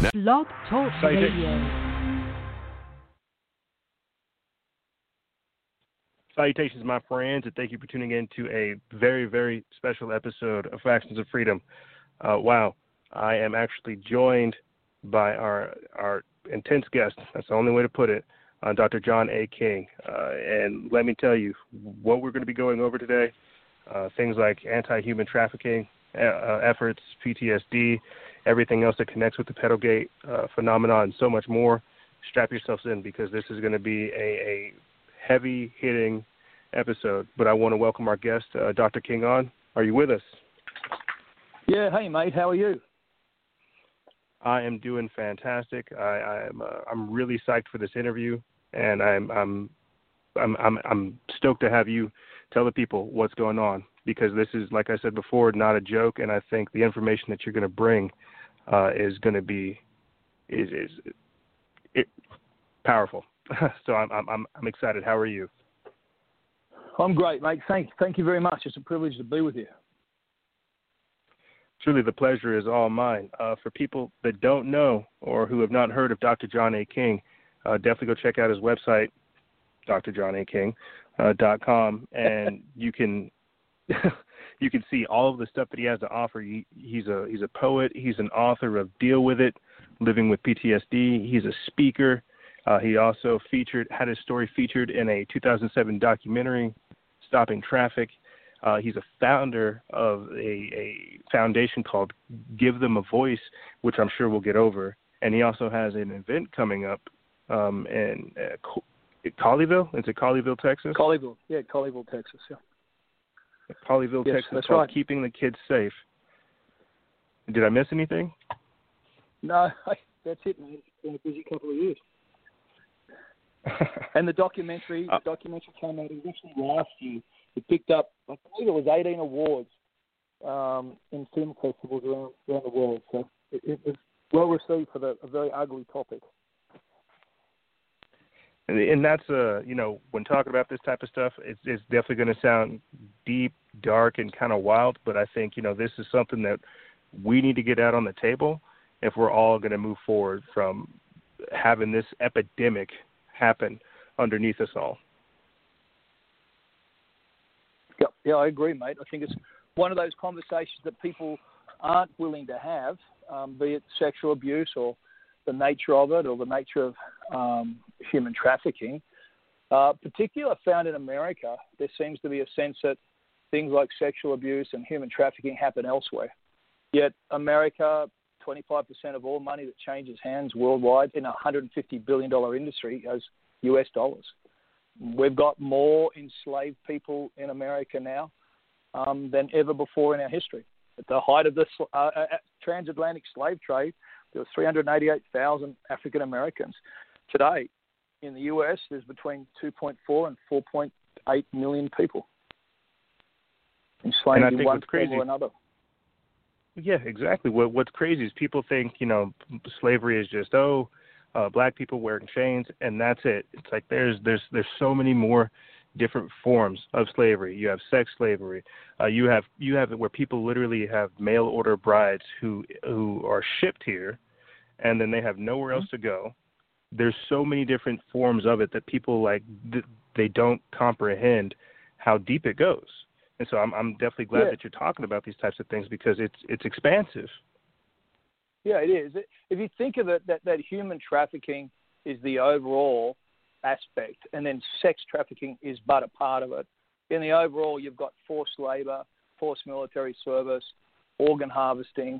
Blog Talk Radio. Salutations, my friends, and thank you for tuning in to a very, very special episode of Factions of Freedom. Wow, I am actually joined by our intense guest. That's the only way to put it, Dr. John A. King. And let me tell you what we're going to be going over today. Things like anti-human trafficking efforts, PTSD, everything else that connects with the Pedogate phenomenon, and so much more. Strap yourselves in because this is going to be a heavy-hitting episode. But I want to welcome our guest, Dr. King, on. Are you with us? Yeah. Hey, mate. How are you? I am doing fantastic. I'm really psyched for this interview, and I'm stoked to have you tell the people what's going on, because this is, like I said before, not a joke, and I think the information that you're going to bring is going to be powerful. So I'm excited. How are you? I'm great, mate. Thank you very much. It's a privilege to be with you. Truly, the pleasure is all mine. For people that don't know or who have not heard of Dr. John A. King, definitely go check out his website, drjohnaking.com, and you can you can see all of the stuff that he has to offer. He's a poet. He's an author of Deal With It, Living with PTSD. He's a speaker. He also had his story featured in a 2007 documentary, Stopping Traffic. He's a founder of a foundation called Give Them a Voice, which I'm sure we'll get over. And he also has an event coming up in Colleyville. Is it Colleyville, Texas? Colleyville, Texas, yeah. Colleyville, yes, Texas, that's called right. Keeping the Kids Safe. Did I miss anything? No, that's it, man. It's been a busy couple of years. And the documentary came out originally last year. It picked up, I believe it was 18 awards in film festivals around the world. So it was well received for a very ugly topic. And that's, when talking about this type of stuff, it's definitely going to sound deep, dark, and kind of wild. But I think, this is something that we need to get out on the table if we're all going to move forward from having this epidemic happen underneath us all. Yeah, I agree, mate. I think it's one of those conversations that people aren't willing to have, be it sexual abuse or the nature of it or the nature of human trafficking. Particularly found in America, there seems to be a sense that things like sexual abuse and human trafficking happen elsewhere. Yet America, 25% of all money that changes hands worldwide in a $150 billion industry is US dollars. We've got more enslaved people in America now than ever before in our history. At the height of the transatlantic slave trade, there were 388,000 African Americans. Today, in the US, there's between 2.4 and 4.8 million people enslaved in one form or another. Yeah, exactly. What's crazy is people think, slavery is just, black people wearing chains, and that's it. It's like there's so many more different forms of slavery. You have sex slavery. You have it where people literally have mail order brides who are shipped here, and then they have nowhere else to go. There's so many different forms of it that people they don't comprehend how deep it goes. And so I'm definitely glad that you're talking about these types of things because it's expansive. Yeah, it is. If you think of it, that human trafficking is the overall aspect, and then sex trafficking is but a part of it. In the overall, you've got forced labor, forced military service, organ harvesting.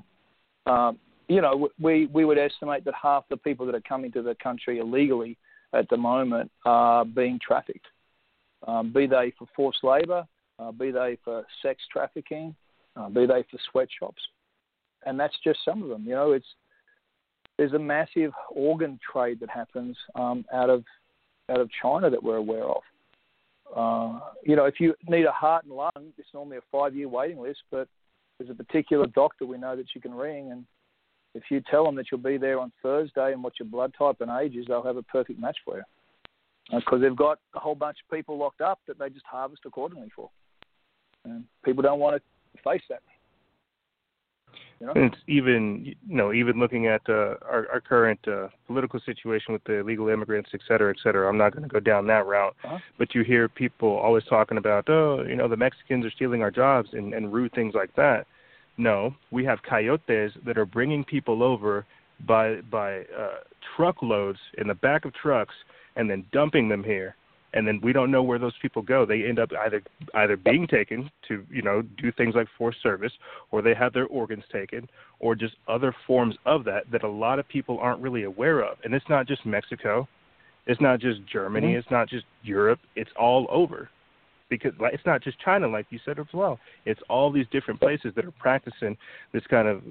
We would estimate that half the people that are coming to the country illegally at the moment are being trafficked, be they for forced labor, be they for sex trafficking, be they for sweatshops. And that's just some of them. There's a massive organ trade that happens out of China that we're aware of. If you need a heart and lung, it's normally a 5-year waiting list, but there's a particular doctor we know that you can ring, and if you tell them that you'll be there on Thursday and what your blood type and age is, they'll have a perfect match for you. Because they've got a whole bunch of people locked up that they just harvest accordingly for. And people don't want to face that. You know? And it's even, even looking at our current political situation with the illegal immigrants, et cetera, et cetera. I'm not going to go down that route. But you hear people always talking about, the Mexicans are stealing our jobs and rude things like that. No, we have coyotes that are bringing people over by truckloads in the back of trucks and then dumping them here. And then we don't know where those people go. They end up either being taken to, do things like forced service, or they have their organs taken, or just other forms of that a lot of people aren't really aware of. And it's not just Mexico. It's not just Germany. Mm-hmm. It's not just Europe. It's all over. Because it's not just China, like you said as well. It's all these different places that are practicing this kind of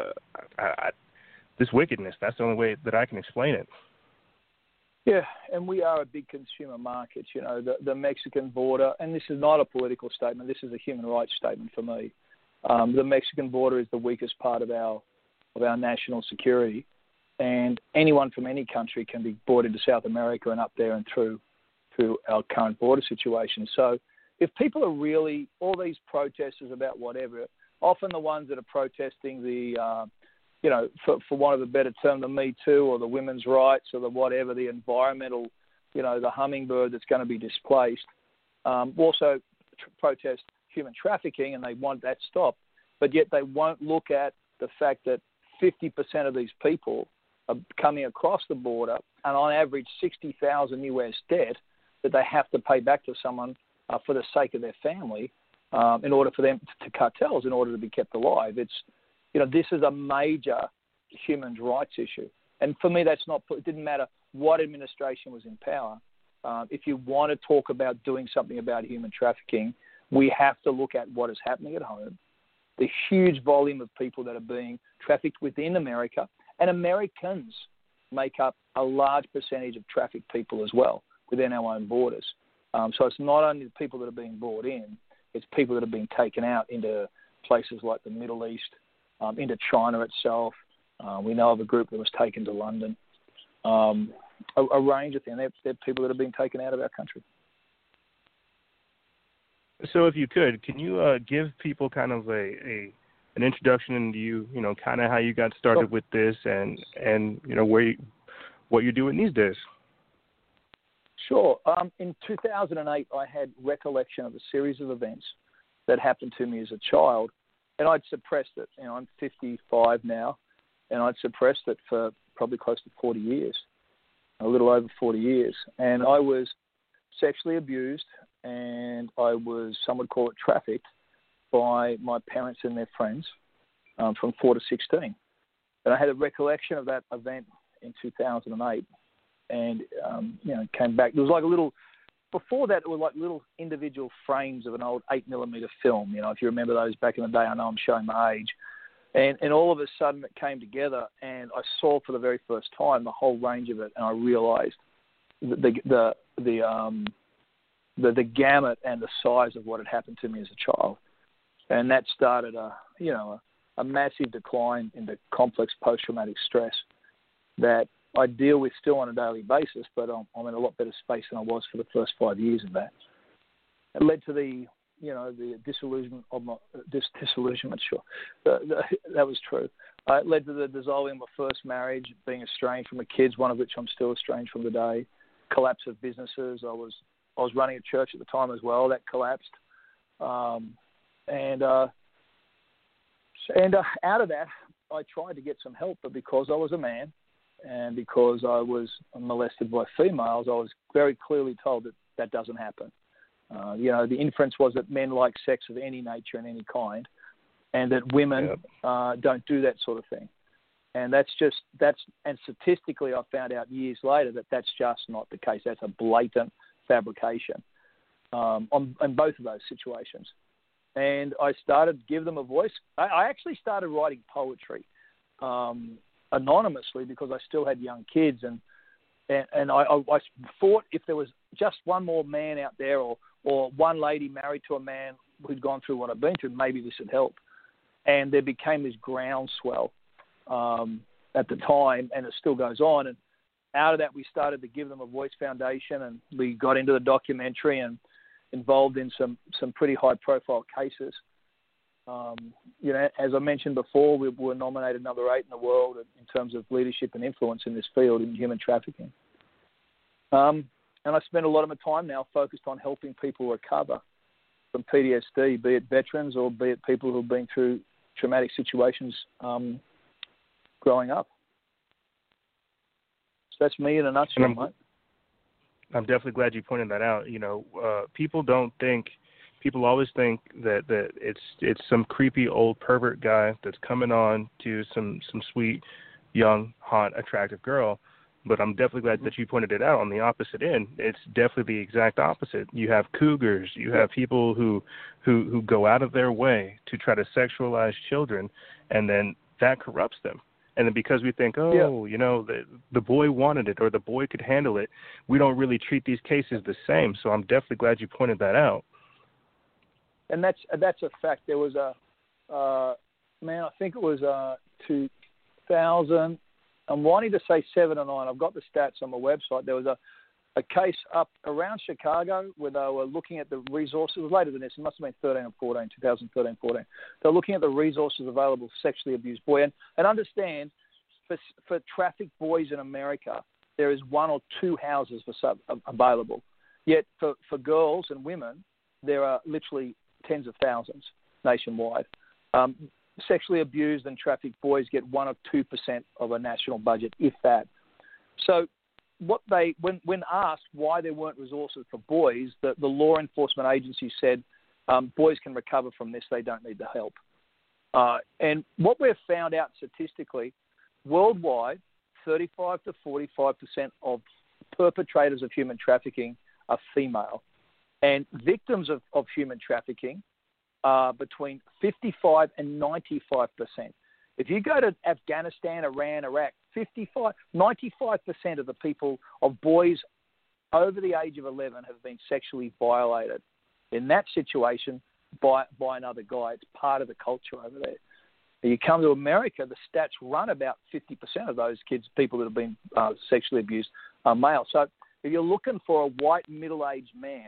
this wickedness. That's the only way that I can explain it. Yeah, and we are a big consumer market. The Mexican border, and this is not a political statement. This is a human rights statement for me. The Mexican border is the weakest part of our national security, and anyone from any country can be brought into South America and up there and through our current border situation. So if people are really, all these protesters about whatever, often the ones that are protesting the, for want of a better term, the Me Too or the women's rights or the whatever, the environmental, the hummingbird that's going to be displaced, also protest human trafficking, and they want that stopped. But yet they won't look at the fact that 50% of these people are coming across the border and on average $60,000 US debt that they have to pay back to someone for the sake of their family in order for them to cartels in order to be kept alive. It's, this is a major human rights issue. And for me, it didn't matter what administration was in power. If you want to talk about doing something about human trafficking, we have to look at what is happening at home, the huge volume of people that are being trafficked within America, and Americans make up a large percentage of trafficked people as well within our own borders. So it's not only the people that are being brought in, it's people that are being taken out into places like the Middle East, into China itself. We know of a group that was taken to London. A range of things. They're people that are being taken out of our country. So if you could, can you give people kind of an introduction into you, kind of how you got started with this and what you're doing these days? Sure. In 2008, I had recollection of a series of events that happened to me as a child, and I'd suppressed it. I'm 55 now, and I'd suppressed it for probably close to 40 years, a little over 40 years. And I was sexually abused, and I was, some would call it trafficked, by my parents and their friends from 4 to 16. And I had a recollection of that event in 2008. And, came back. There was like a little, before that, it was like little individual frames of an old 8mm film. If you remember those back in the day, I know I'm showing my age. And all of a sudden it came together, and I saw for the very first time the whole range of it, and I realized the gamut and the size of what had happened to me as a child. And that started a massive decline in the complex post-traumatic stress that I deal with still on a daily basis, but I'm in a lot better space than I was for the first 5 years of that. It led to the disillusionment of my disillusionment. Sure, that was true. It led to the dissolving of my first marriage, being estranged from the kids, one of which I'm still estranged from today. Collapse of businesses. I was running a church at the time as well. That collapsed, and out of that, I tried to get some help, but because I was a man, and because I was molested by females, I was very clearly told that doesn't happen. The inference was that men like sex of any nature and any kind, and that women don't do that sort of thing. And and statistically, I found out years later that that's just not the case. That's a blatant fabrication on both of those situations. And I started to give them a voice. I actually started writing poetry anonymously because I still had young kids, and I thought if there was just one more man out there or one lady married to a man who'd gone through what I've been through, maybe this would help. And there became this groundswell at the time, and it still goes on. And out of that, we started the Give Them a Voice Foundation, and we got into the documentary and involved in some pretty high-profile cases. You know, as I mentioned before, we were nominated number 8 in the world in terms of leadership and influence in this field in human trafficking. And I spend a lot of my time now focused on helping people recover from PTSD, be it veterans or be it people who have been through traumatic situations growing up. So that's me in a nutshell, mate. I'm definitely glad you pointed that out. You know, people always think that it's some creepy old pervert guy that's coming on to some sweet, young, hot, attractive girl. But I'm definitely glad that you pointed it out on the opposite end. It's definitely the exact opposite. You have cougars. You have people who go out of their way to try to sexualize children, and then that corrupts them. And then because we think, you know, the boy wanted it or the boy could handle it, we don't really treat these cases the same. So I'm definitely glad you pointed that out. And that's a fact. There was I think it was 2000. I'm wanting to say 7 or 9. I've got the stats on my website. There was a case up around Chicago where they were looking at the resources. It was later than this. It must have been 2013, 14. They're looking at the resources available for sexually abused boys. And understand, for trafficked boys in America, there is 1 or 2 houses available. Yet for girls and women, there are literally tens of thousands nationwide. Sexually abused and trafficked boys get 1 or 2% of a national budget, if that. So when asked why there weren't resources for boys, the law enforcement agency said boys can recover from this, they don't need the help. And what we've found out statistically, worldwide, 35 to 45% of perpetrators of human trafficking are female. And victims of human trafficking are between 55 and 95%. If you go to Afghanistan, Iran, Iraq, 95% of the people, of boys over the age of 11 have been sexually violated in that situation by another guy. It's part of the culture over there. You come to America, the stats run about 50% of those kids, people that have been sexually abused, are male. So if you're looking for a white middle-aged man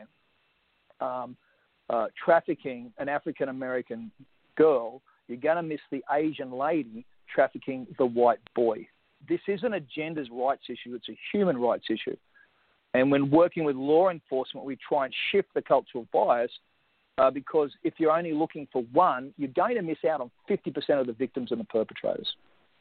trafficking an African-American girl, you're going to miss the Asian lady trafficking the white boy. This isn't a gender's rights issue. It's a human rights issue. And when working with law enforcement, we try and shift the cultural bias because if you're only looking for one, you're going to miss out on 50% of the victims and the perpetrators.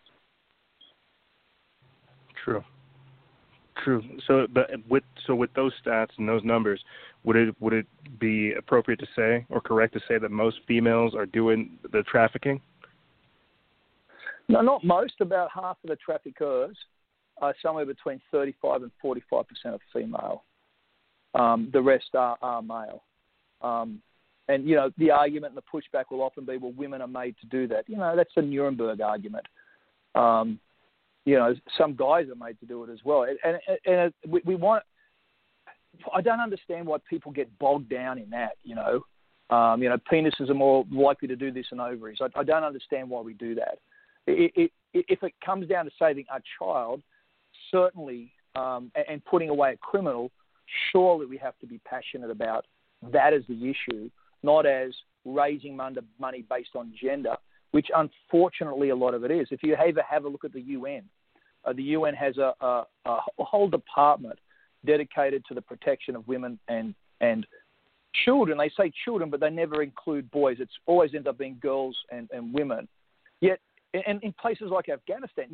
True. So with those stats and those numbers, would it be appropriate to say or correct to say that most females are doing the trafficking? No, not most. About half of the traffickers are somewhere between 35 and 45% of female. The rest are male. And, you know, the argument and the pushback will often be, well, women are made to do that. You know, that's a Nuremberg argument. You know, some guys are made to do it as well. And we want – I don't understand why people get bogged down in that, you know. Penises are more likely to do this than ovaries. I don't understand why we do that. If it comes down to saving a child, certainly, and putting away a criminal, surely we have to be passionate about that as the issue, not as raising money based on gender, which unfortunately a lot of it is. If you ever have a look at the UN has a whole department dedicated to the protection of women and children. They say children, but they never include boys. It's always ends up being girls and women. Yet, and in places like Afghanistan,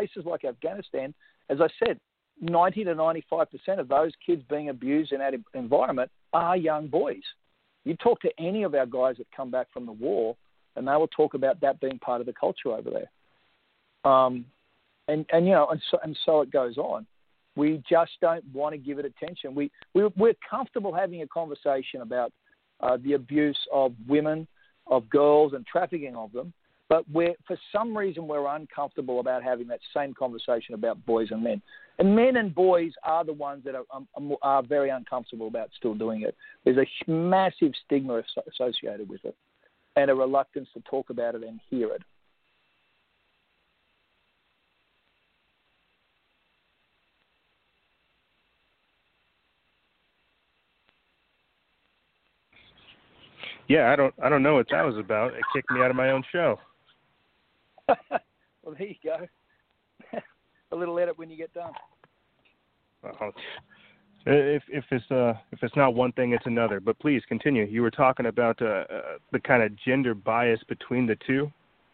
as I said, 90 to 95% of those kids being abused in that environment are young boys. You talk to any of our guys that come back from the war, and they will talk about that being part of the culture over there. And so it goes on. We just don't want to give it attention. We're comfortable having a conversation about the abuse of women, of girls, and trafficking of them, but for some reason we're uncomfortable about having that same conversation about boys and men. And men and boys are the ones that are very uncomfortable about still doing it. There's a massive stigma associated with it and a reluctance to talk about it and hear it. Yeah, I don't know what that was about. It kicked me out of my own show. Well, there you go. A little edit when you get done. If it's not one thing, it's another. But please continue. You were talking about the kind of gender bias between the two.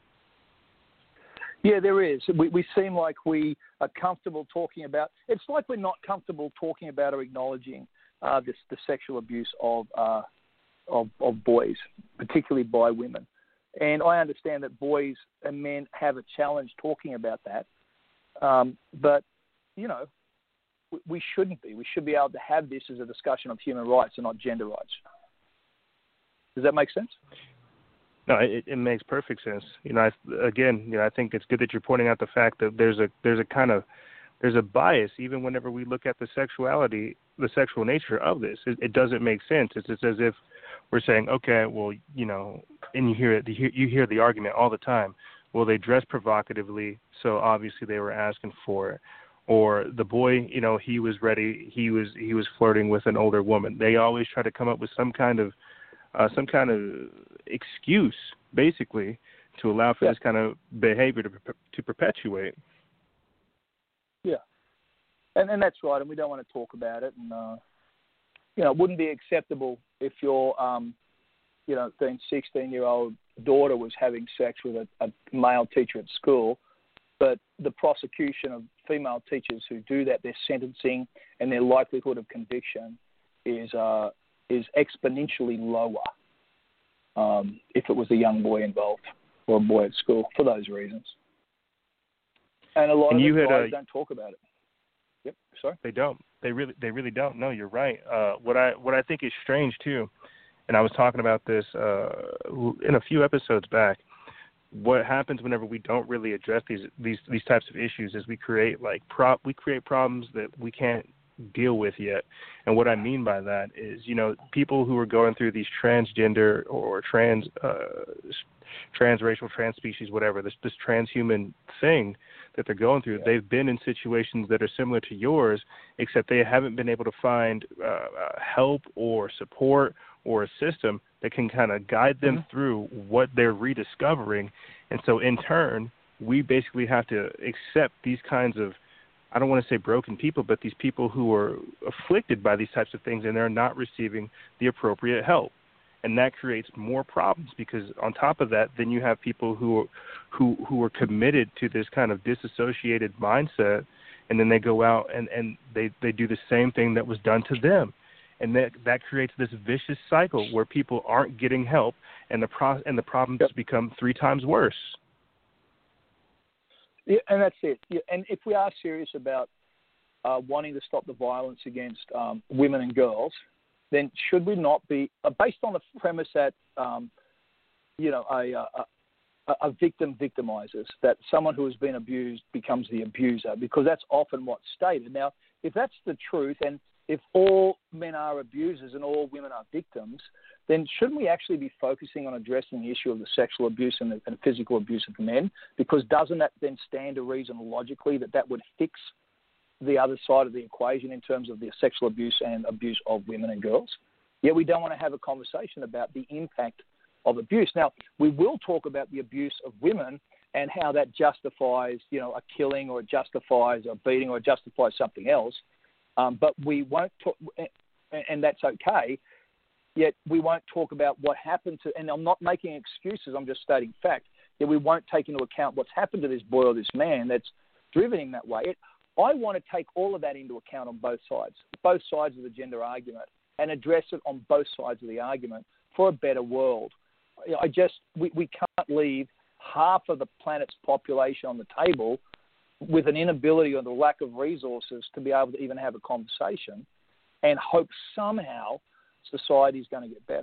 Yeah, there is. We seem like we are comfortable talking about. It's like we're not comfortable talking about or acknowledging the sexual abuse of boys, particularly by women. And I understand that boys and men have a challenge talking about that. But, you know, we shouldn't be. We should be able to have this as a discussion of human rights and not gender rights. Does that make sense? No, it makes perfect sense. You know, I think it's good that you're pointing out the fact that there's a bias even whenever we look at the sexual nature of this. It doesn't make sense. It's as if we're saying, okay, well, you know, and you hear the argument all the time. Well, they dress provocatively, so obviously they were asking for it. Or the boy, you know, he was ready. He was flirting with an older woman. They always try to come up with some kind of excuse, basically, to allow for this kind of behavior to perpetuate. Yeah, and that's right. And we don't want to talk about it. And you know, it wouldn't be acceptable if your 16-year-old daughter was having sex with a male teacher at school. But the prosecution of female teachers who do that, their sentencing and their likelihood of conviction is exponentially lower if it was a young boy involved or a boy at school for those reasons. And a lot of the guys don't talk about it. Yep, sorry. They don't. They really don't. No, you're right. What I think is strange too, and I was talking about this in a few episodes back. What happens whenever we don't really address these types of issues is we create problems that we can't deal with yet. And what I mean by that is, you know, people who are going through these transgender or transracial, trans-species, whatever, this transhuman thing that they're going through, they've been in situations that are similar to yours, except they haven't been able to find help or support or a system that can kind of guide them through what they're rediscovering. And so in turn, we basically have to accept these kinds of, I don't want to say broken people, but these people who are afflicted by these types of things and they're not receiving the appropriate help. And that creates more problems because on top of that, then you have people who are committed to this kind of disassociated mindset, and then they go out and they do the same thing that was done to them. And that creates this vicious cycle where people aren't getting help, and the problems become 3 times worse. Yeah, and that's it. Yeah, and if we are serious about wanting to stop the violence against women and girls, then should we not be based on the premise that a victim victimizes, that someone who has been abused becomes the abuser, because that's often what's stated. Now, if that's the truth, and if all men are abusers and all women are victims, then shouldn't we actually be focusing on addressing the issue of the sexual abuse and physical abuse of men? Because doesn't that then stand to reason logically that would fix the other side of the equation in terms of the sexual abuse and abuse of women and girls? Yet we don't want to have a conversation about the impact of abuse. Now, we will talk about the abuse of women and how that justifies, a killing, or it justifies a beating, or it justifies something else. But we won't talk, and that's okay, yet we won't talk about what happened to, and I'm not making excuses, I'm just stating fact, that we won't take into account what's happened to this boy or this man that's driven him that way. I want to take all of that into account on both sides of the gender argument, and address it on both sides of the argument for a better world. We can't leave half of the planet's population on the table with an inability or the lack of resources to be able to even have a conversation and hope somehow society is going to get better.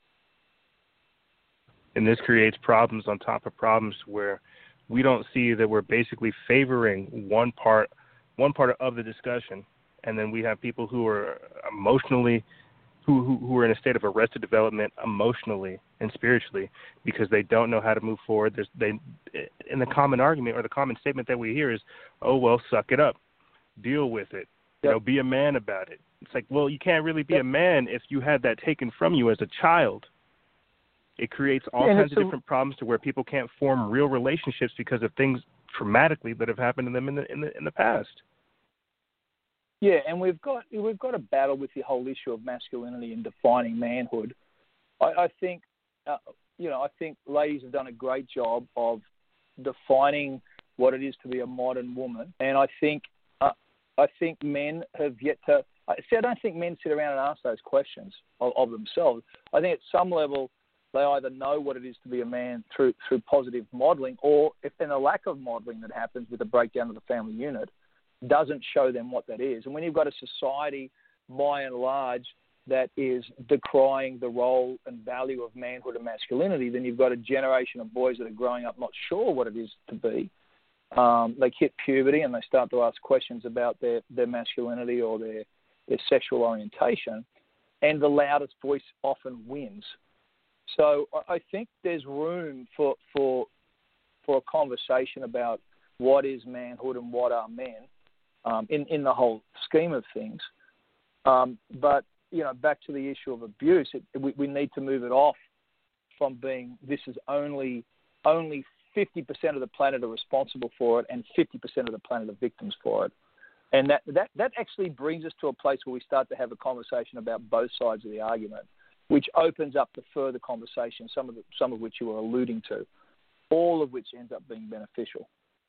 And this creates problems on top of problems where we don't see that we're basically favoring one part of the discussion, and then we have people who are emotionally, who are in a state of arrested development emotionally and spiritually because they don't know how to move forward. And the common argument or the common statement that we hear is, "Oh well, suck it up, deal with it, be a man about it." It's like, well, you can't really be a man if you had that taken from you as a child. It creates all kinds of different problems to where people can't form real relationships because of things traumatically that have happened to them in the past. Yeah, and we've got a battle with the whole issue of masculinity and defining manhood. I think I think ladies have done a great job of defining what it is to be a modern woman, and I think men have yet to. I don't think men sit around and ask those questions of themselves. I think at some level they either know what it is to be a man through positive modelling, or if then a lack of modelling that happens with the breakdown of the family unit doesn't show them what that is. And when you've got a society, by and large, that is decrying the role and value of manhood and masculinity, then you've got a generation of boys that are growing up not sure what it is to be. They hit puberty and they start to ask questions about their masculinity or their sexual orientation, and the loudest voice often wins. So I think there's room for a conversation about what is manhood and what are men in the whole scheme of things. But back to the issue of abuse, we need to move it off from being this is only 50% of the planet are responsible for it, and 50% of the planet are victims for it. And that actually brings us to a place where we start to have a conversation about both sides of the argument, which opens up the further conversation, some of which you were alluding to, all of which ends up being beneficial.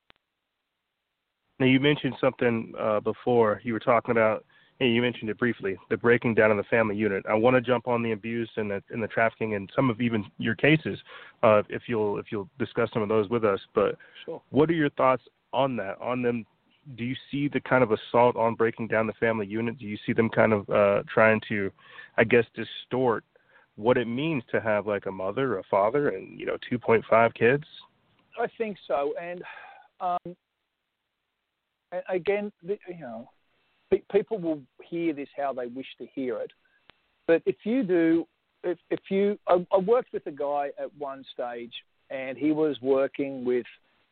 Now, you mentioned something before. You were talking about, you mentioned it briefly, the breaking down of the family unit. I want to jump on the abuse and the trafficking and some of even your cases, if you'll discuss some of those with us. But sure. What are your thoughts on that? On them, do you see the kind of assault on breaking down the family unit? Do you see them kind of trying to, I guess, distort what it means to have like a mother, a father, and 2.5 kids? I think so, and again, people will hear this how they wish to hear it. But I worked with a guy at one stage, and he was working with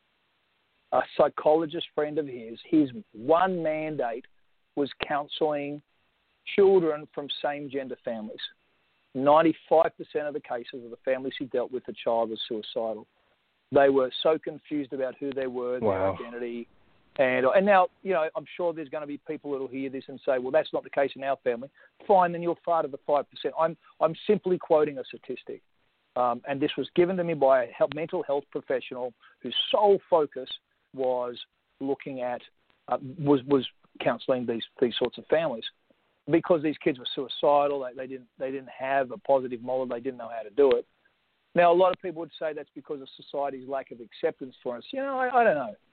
a psychologist friend of his. His one mandate was counselling children from same-gender families. 95% of the cases of the families he dealt with, the child was suicidal. They were so confused about who they were, their identity. And now, I'm sure there's going to be people that will hear this and say, well, that's not the case in our family. Fine, then you're part of the 5%. I'm simply quoting a statistic. And this was given to me by a mental health professional whose sole focus was looking at, was counselling these sorts of families. Because these kids were suicidal, they didn't have a positive model, they didn't know how to do it. Now, a lot of people would say that's because of society's lack of acceptance for us. I don't know.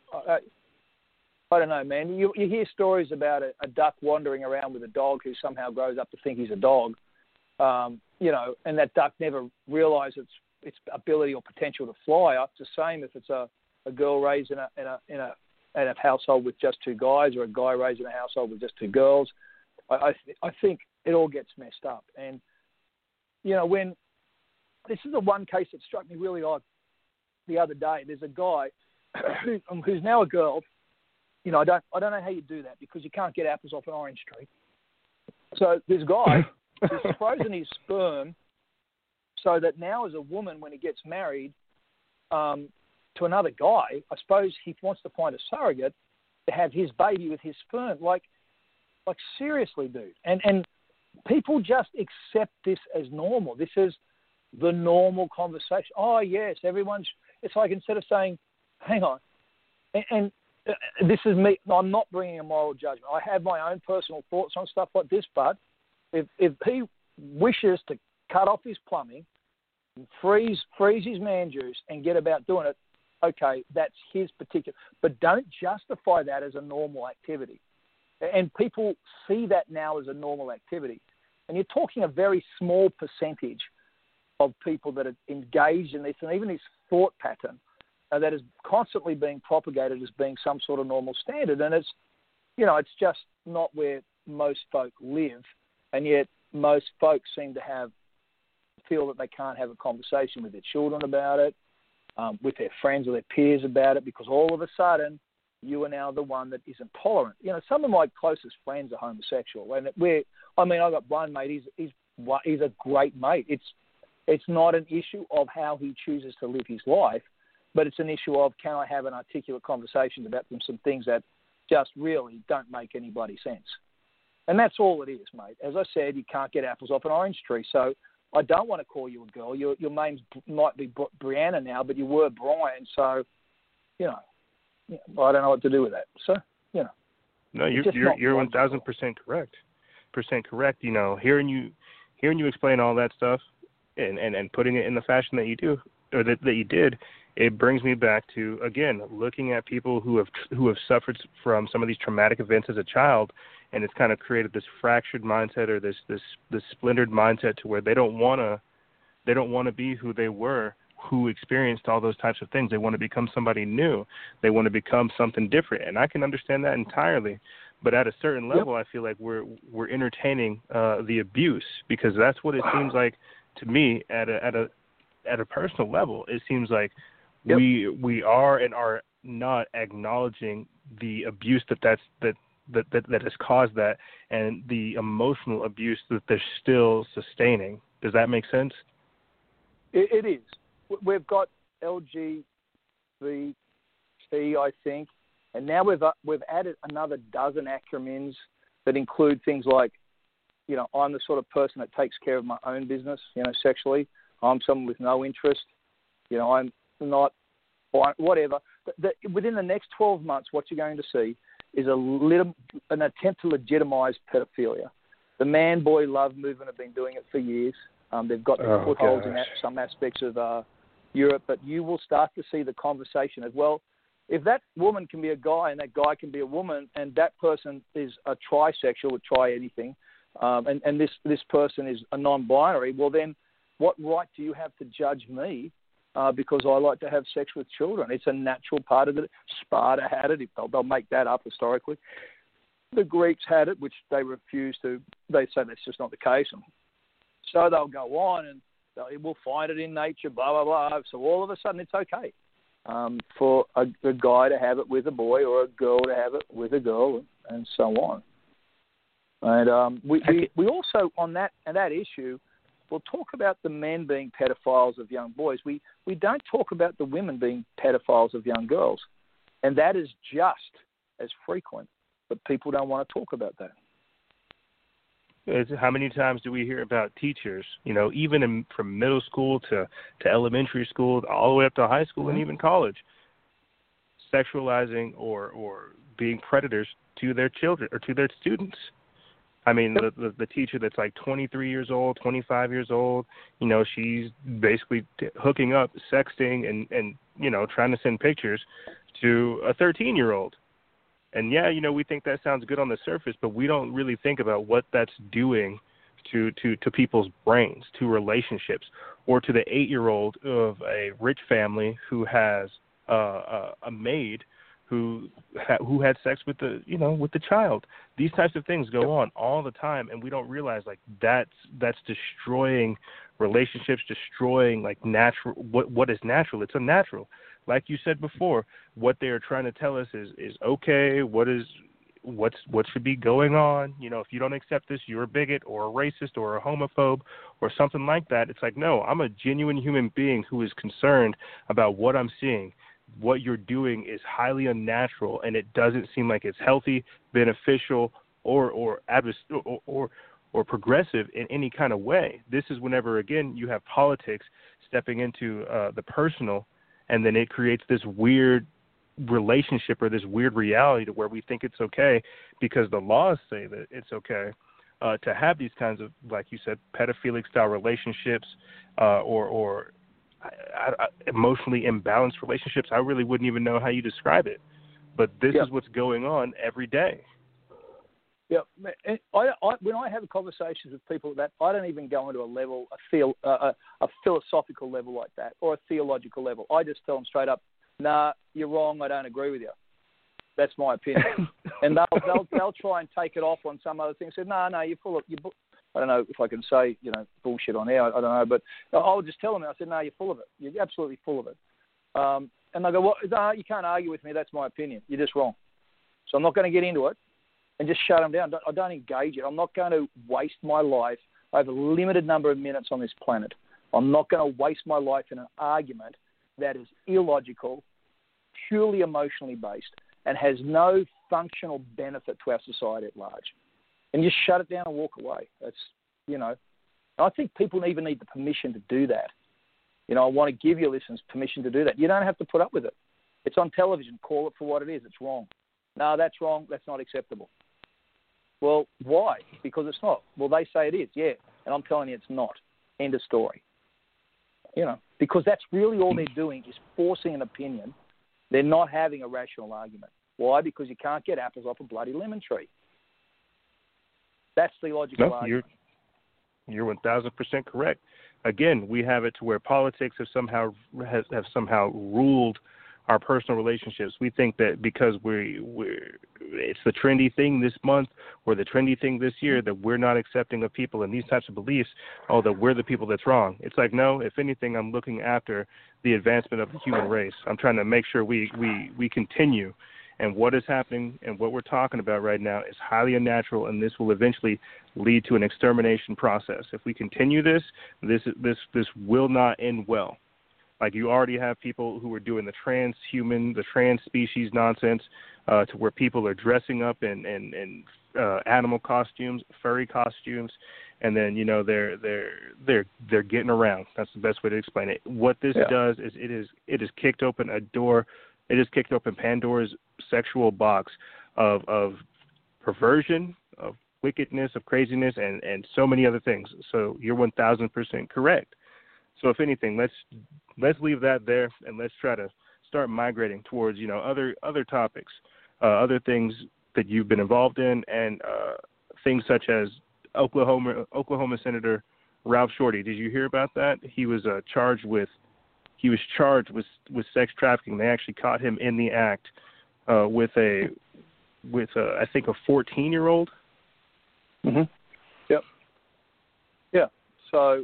I don't know, man. You hear stories about a duck wandering around with a dog who somehow grows up to think he's a dog, and that duck never realizes its ability or potential to fly. It's the same if it's a girl raised in a household with just two guys, or a guy raised in a household with just two girls. I think it all gets messed up. And, when this is the one case that struck me really odd the other day. There's a guy who's now a girl. I don't know how you do that, because you can't get apples off an orange tree. So this guy has frozen his sperm so that now as a woman, when he gets married to another guy, I suppose he wants to find a surrogate to have his baby with his sperm. Like seriously, dude. And people just accept this as normal. This is the normal conversation. Oh, yes, it's like instead of saying, hang on, and this is me. I'm not bringing a moral judgment. I have my own personal thoughts on stuff like this, but if he wishes to cut off his plumbing, freeze his man juice, and get about doing it, okay, that's his particular. But don't justify that as a normal activity. And people see that now as a normal activity. And you're talking a very small percentage of people that are engaged in this, and even this thought pattern that is constantly being propagated as being some sort of normal standard. And it's just not where most folk live. And yet most folks seem to feel that they can't have a conversation with their children about it, with their friends or their peers about it, because all of a sudden you are now the one that isn't tolerant. Some of my closest friends are homosexual, and I've got one mate. He's a great mate. It's not an issue of how he chooses to live his life, but it's an issue of, can I have an articulate conversation about some things that just really don't make any bloody sense. And that's all it is, mate. As I said, you can't get apples off an orange tree. So I don't want to call you a girl. Your name might be Brianna now, but you were Brian. So, I don't know what to do with that. So, No, you're 1,000% correct. Correct. Hearing you explain all that stuff and putting it in the fashion that you do, or that you did, it brings me back to, again, looking at people who have suffered from some of these traumatic events as a child, and it's kind of created this fractured mindset, or this splintered mindset, to where they don't want to be who they were, who experienced all those types of things. They want to become somebody new. They want to become something different, and I can understand that entirely. But at a certain level, I feel like we're entertaining the abuse, because that's what it seems like to me at a personal level. It seems like we are and are not acknowledging the abuse that has caused that, and the emotional abuse that they're still sustaining. Does that make sense? It is. We've got LGBT, I think, and now we've added another dozen acronyms that include things like, I'm the sort of person that takes care of my own business, sexually. I'm someone with no interest. I'm not, whatever. Within the next 12 months, what you're going to see is an attempt to legitimize pedophilia. The man-boy love movement have been doing it for years. They've got their footholds in some aspects of Europe, but you will start to see the conversation as well. If that woman can be a guy and that guy can be a woman, and that person is a trisexual, would try anything, and this person is a non-binary, well then, what right do you have to judge me because I like to have sex with children? It's a natural part of it. Sparta had it. They'll make that up historically. The Greeks had it, which they refused to. They say that's just not the case. And so they'll go on and we'll find it in nature, blah, blah, blah. So all of a sudden it's okay for a guy to have it with a boy, or a girl to have it with a girl, and so on. And we also, on that issue, we'll talk about the men being pedophiles of young boys. We don't talk about the women being pedophiles of young girls. And that is just as frequent, but people don't want to talk about that. How many times do we hear about teachers, even from middle school to elementary school, all the way up to high school and even college, sexualizing or being predators to their children or to their students? I mean, the teacher that's like 23 years old, 25 years old, she's basically hooking up, sexting, and trying to send pictures to a 13-year-old. And we think that sounds good on the surface, but we don't really think about what that's doing to people's brains, to relationships, or to the 8-year-old of a rich family who has a maid who had sex with the child. These types of things go on all the time, and we don't realize that's destroying relationships, destroying natural what is natural. It's unnatural. Like you said before, what they are trying to tell us is okay. What should be going on? If you don't accept this, you're a bigot or a racist or a homophobe or something like that. It's like, no, I'm a genuine human being who is concerned about what I'm seeing. What you're doing is highly unnatural, and it doesn't seem like it's healthy, beneficial, or progressive in any kind of way. This is whenever, again, you have politics stepping into the personal, and then it creates this weird relationship or this weird reality to where we think it's okay because the laws say that it's okay to have these kinds of, like you said, pedophilic-style relationships or emotionally imbalanced relationships. I really wouldn't even know how you describe it, but this is what's going on every day. Yeah, when I have conversations with people like that, I don't even go into a philosophical level like that or a theological level. I just tell them straight up, nah, you're wrong. I don't agree with you. That's my opinion. And they'll try and take it off on some other thing. Say, no, you're full of. I don't know if I can say bullshit on air. I don't know, but I'll just tell them. I said, no, you're full of it. You're absolutely full of it. And they go, well, no, you can't argue with me. That's my opinion. You're just wrong. So I'm not going to get into it. And just shut them down. I don't engage it. I'm not going to waste my life. I have a limited number of minutes on this planet. I'm not going to waste my life in an argument that is illogical, purely emotionally based, and has no functional benefit to our society at large. And just shut it down and walk away. That's, I think people even need the permission to do that. I want to give your listeners permission to do that. You don't have to put up with it. It's on television. Call it for what it is. It's wrong. No, that's wrong. That's not acceptable. Well, why? Because it's not. Well, they say it is, yeah. And I'm telling you it's not. End of story. Because that's really all they're doing is forcing an opinion. They're not having a rational argument. Why? Because you can't get apples off a bloody lemon tree. That's the logical argument. You're 1,000% correct. Again, we have it to where politics have somehow ruled our personal relationships. We think that because it's the trendy thing this month or the trendy thing this year, that we're not accepting of people and these types of beliefs, that we're the people that's wrong. It's like, no, if anything, I'm looking after the advancement of the human race. I'm trying to make sure we continue. And what is happening and what we're talking about right now is highly unnatural, and this will eventually lead to an extermination process. If we continue this will not end well. Like, you already have people who are doing the trans species nonsense, to where people are dressing up in animal costumes, furry costumes, and then they're getting around. That's the best way to explain it. What this does is it has kicked open a door. It has kicked open Pandora's sexual box of perversion, of wickedness, of craziness, and so many other things. So you're 1,000% correct. So if anything, let's leave that there, and let's try to start migrating towards other topics, other things that you've been involved in, and things such as Oklahoma Senator Ralph Shorty. Did you hear about that? He was charged with sex trafficking. They actually caught him in the act with I think a 14-year-old. Mm-hmm. Yep. Yeah. So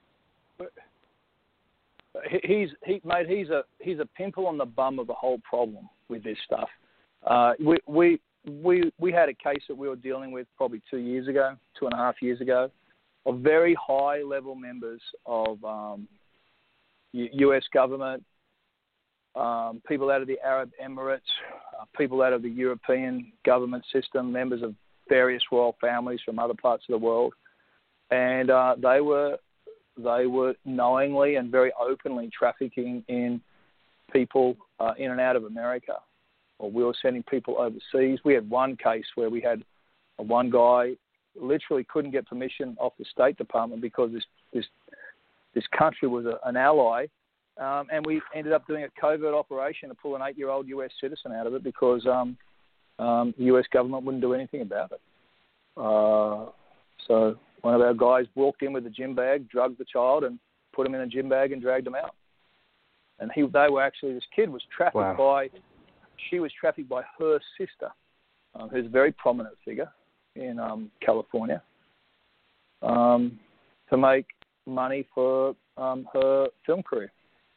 he's a pimple on the bum of the whole problem with this stuff. We had a case that we were dealing with probably 2.5 years ago, of very high level members of U.S. government, people out of the Arab Emirates, people out of the European government system, members of various royal families from other parts of the world, and they were knowingly and very openly trafficking in people in and out of America, or we were sending people overseas. We had one case where we had one guy literally couldn't get permission off the State Department because this country was an ally, and we ended up doing a covert operation to pull an 8-year-old U.S. citizen out of it because the U.S. government wouldn't do anything about it. So one of our guys walked in with a gym bag, drugged the child, and put him in a gym bag and dragged him out. And this kid was trafficked she was trafficked by her sister, who's a very prominent figure in California, to make money for her film career.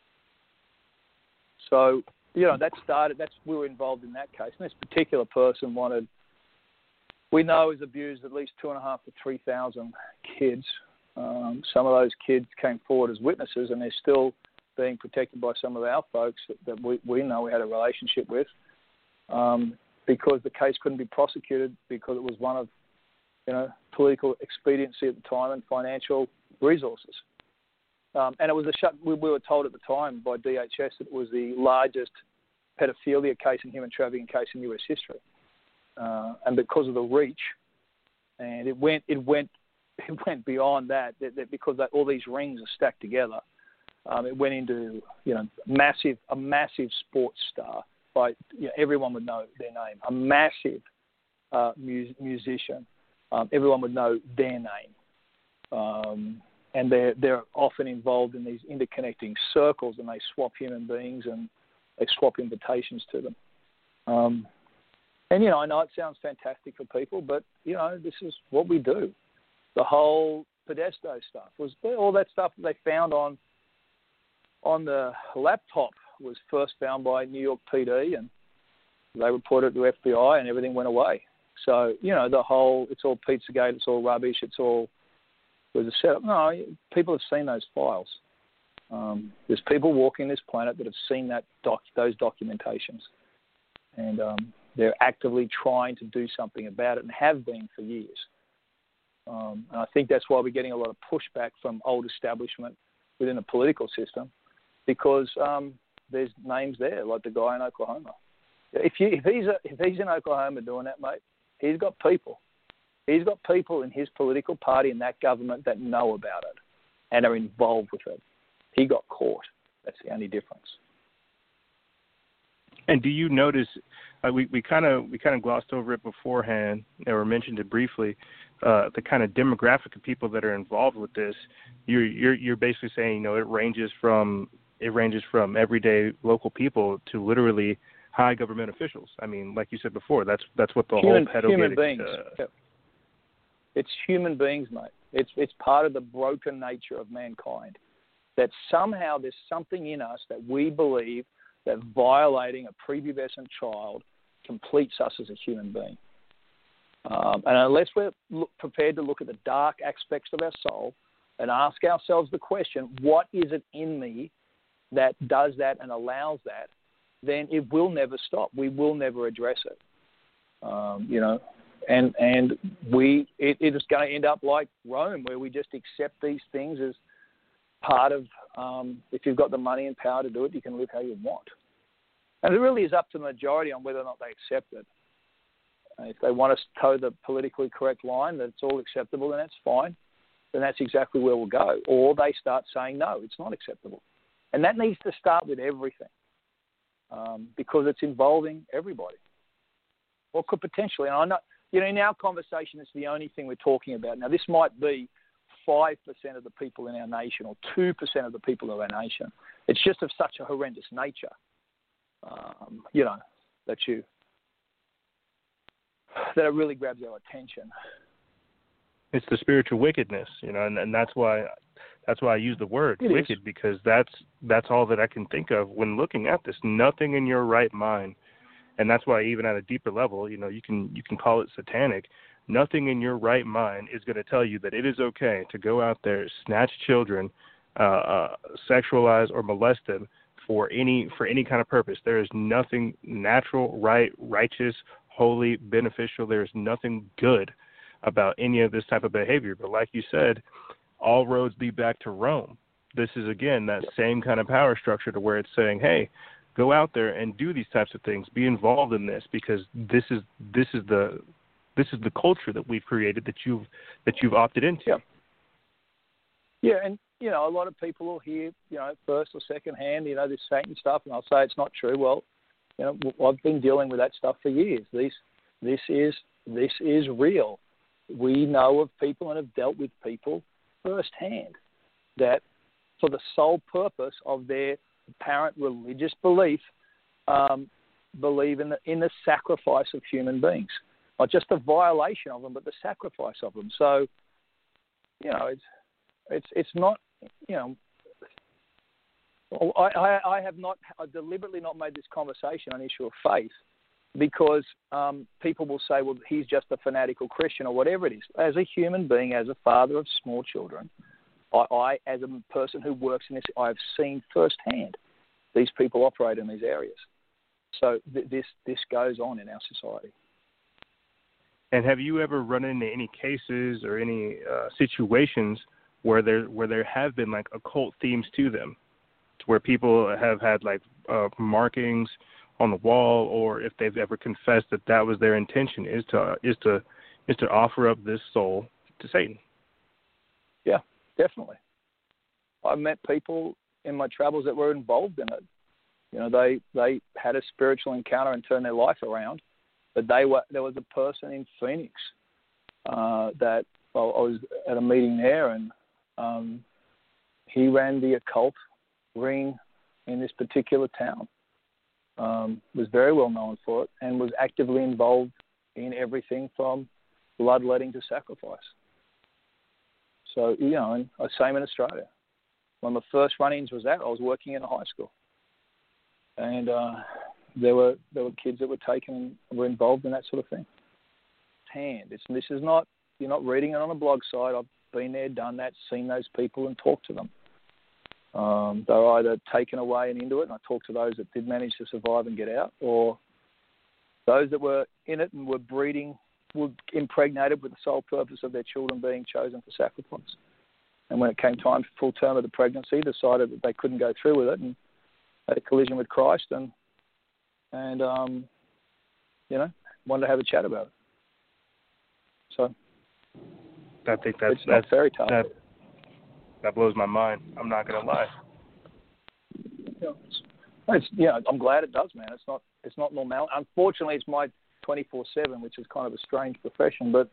So, we were involved in that case. And this particular person we know has abused at least 2,500 to 3,000 kids. Some of those kids came forward as witnesses, and they're still being protected by some of our folks that we know we had a relationship with, because the case couldn't be prosecuted because it was one of, political expediency at the time and financial resources. And it was we were told at the time by DHS that it was the largest pedophilia case and human trafficking case in U.S. history. And because of the reach, and it went beyond that because all these rings are stacked together. It went into a massive sports star. Everyone would know their name. A massive musician. Everyone would know their name. And they're often involved in these interconnecting circles, and they swap human beings and they swap invitations to them. And I know it sounds fantastic for people, but this is what we do. The whole Podesta stuff was all that stuff that they found on the laptop was first found by New York PD, and they reported it to FBI, and everything went away. So it's all Pizzagate, it's all rubbish, it's all was a setup. No, people have seen those files. There's people walking this planet that have seen those documentations, and they're actively trying to do something about it and have been for years. And I think that's why we're getting a lot of pushback from old establishment within the political system, because there's names there, like the guy in Oklahoma. If he's in Oklahoma doing that, mate, he's got people. He's got people in his political party and that government that know about it and are involved with it. He got caught. That's the only difference. And do you notice? We kind of glossed over it beforehand, or mentioned it briefly. The kind of demographic of people that are involved with this. You're basically saying, it ranges from everyday local people to literally high government officials. I mean, like you said before, that's what the whole pedophilic. Human beings. Yep. It's human beings, mate. It's part of the broken nature of mankind. That somehow there's something in us that we believe that violating a prepubescent child completes us as a human being. And unless we're prepared to look at the dark aspects of our soul and ask ourselves the question, what is it in me that does that and allows that, then it will never stop. We will never address it. And it is going to end up like Rome, where we just accept these things as part of, if you've got the money and power to do it, you can live how you want. And it really is up to the majority on whether or not they accept it. If they want to toe the politically correct line, that it's all acceptable, then that's fine. Then that's exactly where we'll go. Or they start saying, no, it's not acceptable. And that needs to start with everything, because it's involving everybody. Or could potentially, and I know, in our conversation, it's the only thing we're talking about. Now, this might be 5% of the people in our nation or 2% of the people of our nation. It's just of such a horrendous nature, that it really grabs our attention. It's the spiritual wickedness, and that's why I use the word wicked, because that's all that I can think of when looking at this. Nothing in your right mind, and that's why even at a deeper level, you can call it satanic. Nothing in your right mind is going to tell you that it is okay to go out there, snatch children, sexualize or molest them for any kind of purpose. There is nothing natural, right, righteous, holy, beneficial. There is nothing good about any of this type of behavior. But like you said, all roads lead back to Rome. This is, again, that same kind of power structure to where it's saying, hey, go out there and do these types of things. Be involved in this, because this is the culture that we've created that you've opted into. Yeah, and a lot of people will hear, first or second hand, this Satan stuff, and I'll say it's not true. Well, I've been dealing with that stuff for years. This is real. We know of people and have dealt with people firsthand that, for the sole purpose of their apparent religious belief, believe in the sacrifice of human beings, not just the violation of them, but the sacrifice of them. So, it's not, I've deliberately not made this conversation an issue of faith, because people will say, well, he's just a fanatical Christian or whatever it is. As a human being, as a father of small children, I as a person who works in this, I've seen firsthand these people operate in these areas. So this goes on in our society. And have you ever run into any cases or any situations where there have been like occult themes to them, to where people have had like markings on the wall, or if they've ever confessed that was their intention, is to offer up this soul to Satan? Yeah, definitely. I've met people in my travels that were involved in it. They had a spiritual encounter and turned their life around. But there was a person in Phoenix that I was at a meeting there, and he ran the occult ring in this particular town. Was very well known for it, and was actively involved in everything from bloodletting to sacrifice. So, and same in Australia. One of the first run-ins was that I was working in a high school, and there were kids that were taken and were involved in that sort of thing. This is not, you're not reading it on a blog site. been there, done that, seen those people and talked to them. They were either taken away and into it, and I talked to those that did manage to survive and get out, or those that were in it and were breeding, were impregnated with the sole purpose of their children being chosen for sacrifice. And when it came time for full term of the pregnancy, decided that they couldn't go through with it and had a collision with Christ and wanted to have a chat about it. So I think it's not fairy tale. That blows my mind. I'm not going to lie. I'm glad it does, man. It's not normal. Unfortunately, it's my 24/7, which is kind of a strange profession, but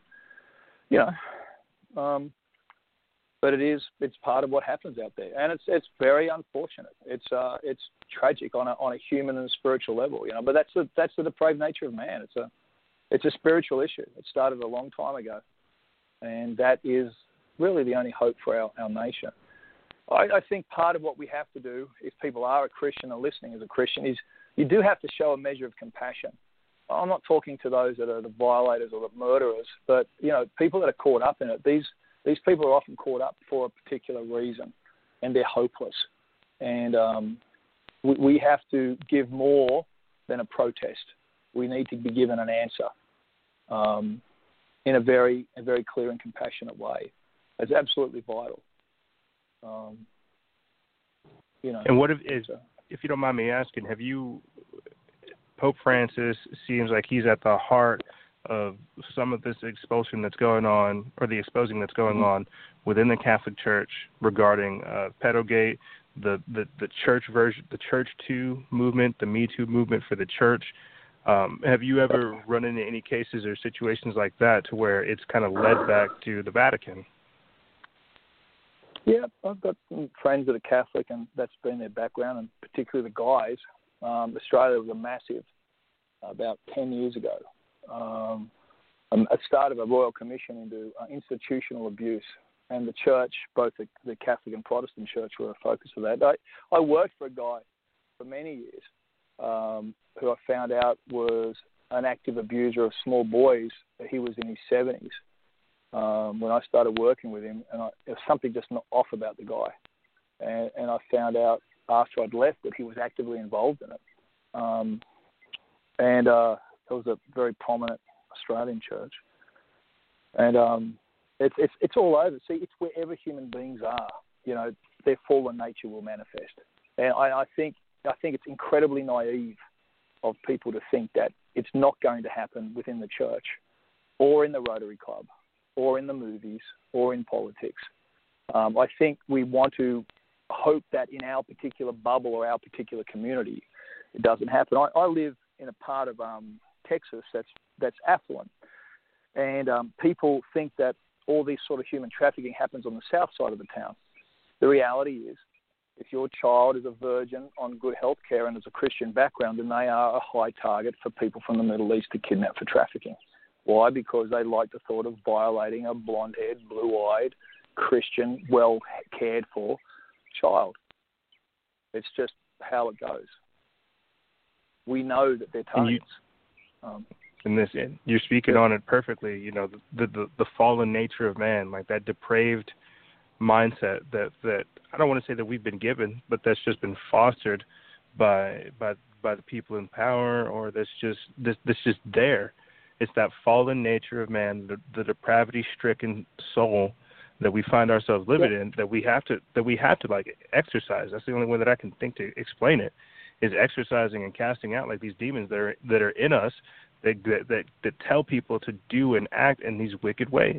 but it's part of what happens out there, and it's very unfortunate. It's tragic on a human and spiritual level, but that's the depraved nature of man. It's a spiritual issue. It started a long time ago, and that is really the only hope for our nation. I think part of what we have to do, if people are a Christian or listening as a Christian, is you do have to show a measure of compassion. I'm not talking to those that are the violators or the murderers, but people that are caught up in it. These people are often caught up for a particular reason, and they're hopeless. And we have to give more than a protest. We need to be given an answer in a very clear and compassionate way. It's absolutely vital. And what if you don't mind me asking, Pope Francis seems like he's at the heart of some of this expulsion that's going on, or the exposing that's going on within the Catholic Church regarding pedogate, the church version, the Church Too movement, the Me Too movement for the church. Have you ever run into any cases or situations like that to where it's kind of led back to the Vatican? Yeah, I've got some friends that are Catholic, and that's been their background, and particularly the guys. Australia was a massive, about 10 years ago, a start of a royal commission into institutional abuse. And the church, both the Catholic and Protestant church, were a focus of that. I worked for a guy for many years who I found out was an active abuser of small boys. He was in his 70s. When I started working with him, and there was something just not off about the guy. And I found out after I'd left that he was actively involved in it. It was a very prominent Australian church. And it's all over. See, it's wherever human beings are, their fallen nature will manifest. And I think it's incredibly naive of people to think that it's not going to happen within the church or in the Rotary Club or in the movies, or in politics. I think we want to hope that in our particular bubble or our particular community, it doesn't happen. I live in a part of Texas that's affluent, and people think that all this sort of human trafficking happens on the south side of the town. The reality is, if your child is a virgin on good health care and has a Christian background, then they are a high target for people from the Middle East to kidnap for trafficking. Why? Because they like the thought of violating a blonde-haired, blue-eyed, Christian, well-cared-for child. It's just how it goes. We know that they're targets. You're speaking on it perfectly. The fallen nature of man, like that depraved mindset that I don't want to say that we've been given, but that's just been fostered by the people in power, or that's just there. It's that fallen nature of man, the depravity-stricken soul that we find ourselves living in, that we have to like exercise. That's the only way that I can think to explain it, is exercising and casting out like these demons that are in us that tell people to do and act in these wicked ways.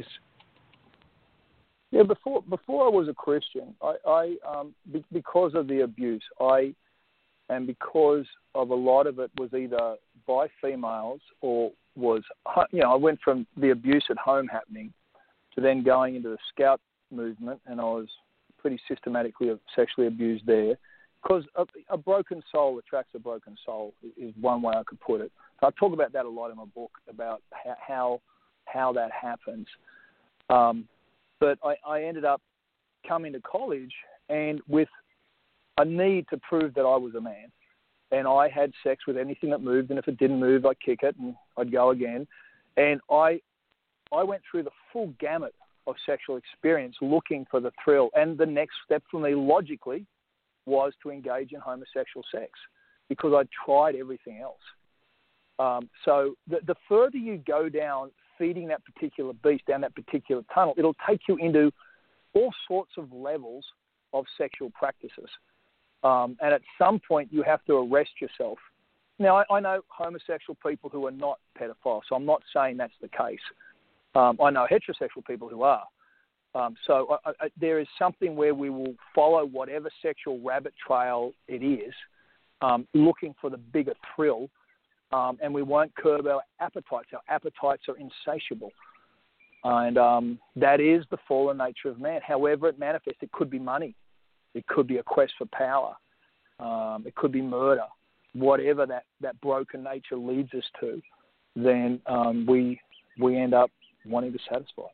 Yeah, before I was a Christian, I because of the abuse, and because of a lot of it was either by females or was, I went from the abuse at home happening to then going into the Scout movement, and I was pretty systematically sexually abused there. Because a broken soul attracts a broken soul is one way I could put it. So I talk about that a lot in my book, about how that happens. But I ended up coming to college and with a need to prove that I was a man. And I had sex with anything that moved, and if it didn't move, I'd kick it and I'd go again. And I went through the full gamut of sexual experience looking for the thrill. And the next step for me, logically, was to engage in homosexual sex because I'd tried everything else. So the further you go down feeding that particular beast down that particular tunnel, it'll take you into all sorts of levels of sexual practices. And at some point, you have to arrest yourself. Now, I know homosexual people who are not pedophiles, so I'm not saying that's the case. I know heterosexual people who are. So there is something where we will follow whatever sexual rabbit trail it is, looking for the bigger thrill, and we won't curb our appetites. Our appetites are insatiable. And that is the fallen nature of man. However it manifests, it could be money. It could be a quest for power. It could be murder. Whatever that broken nature leads us to, then we end up wanting to satisfy.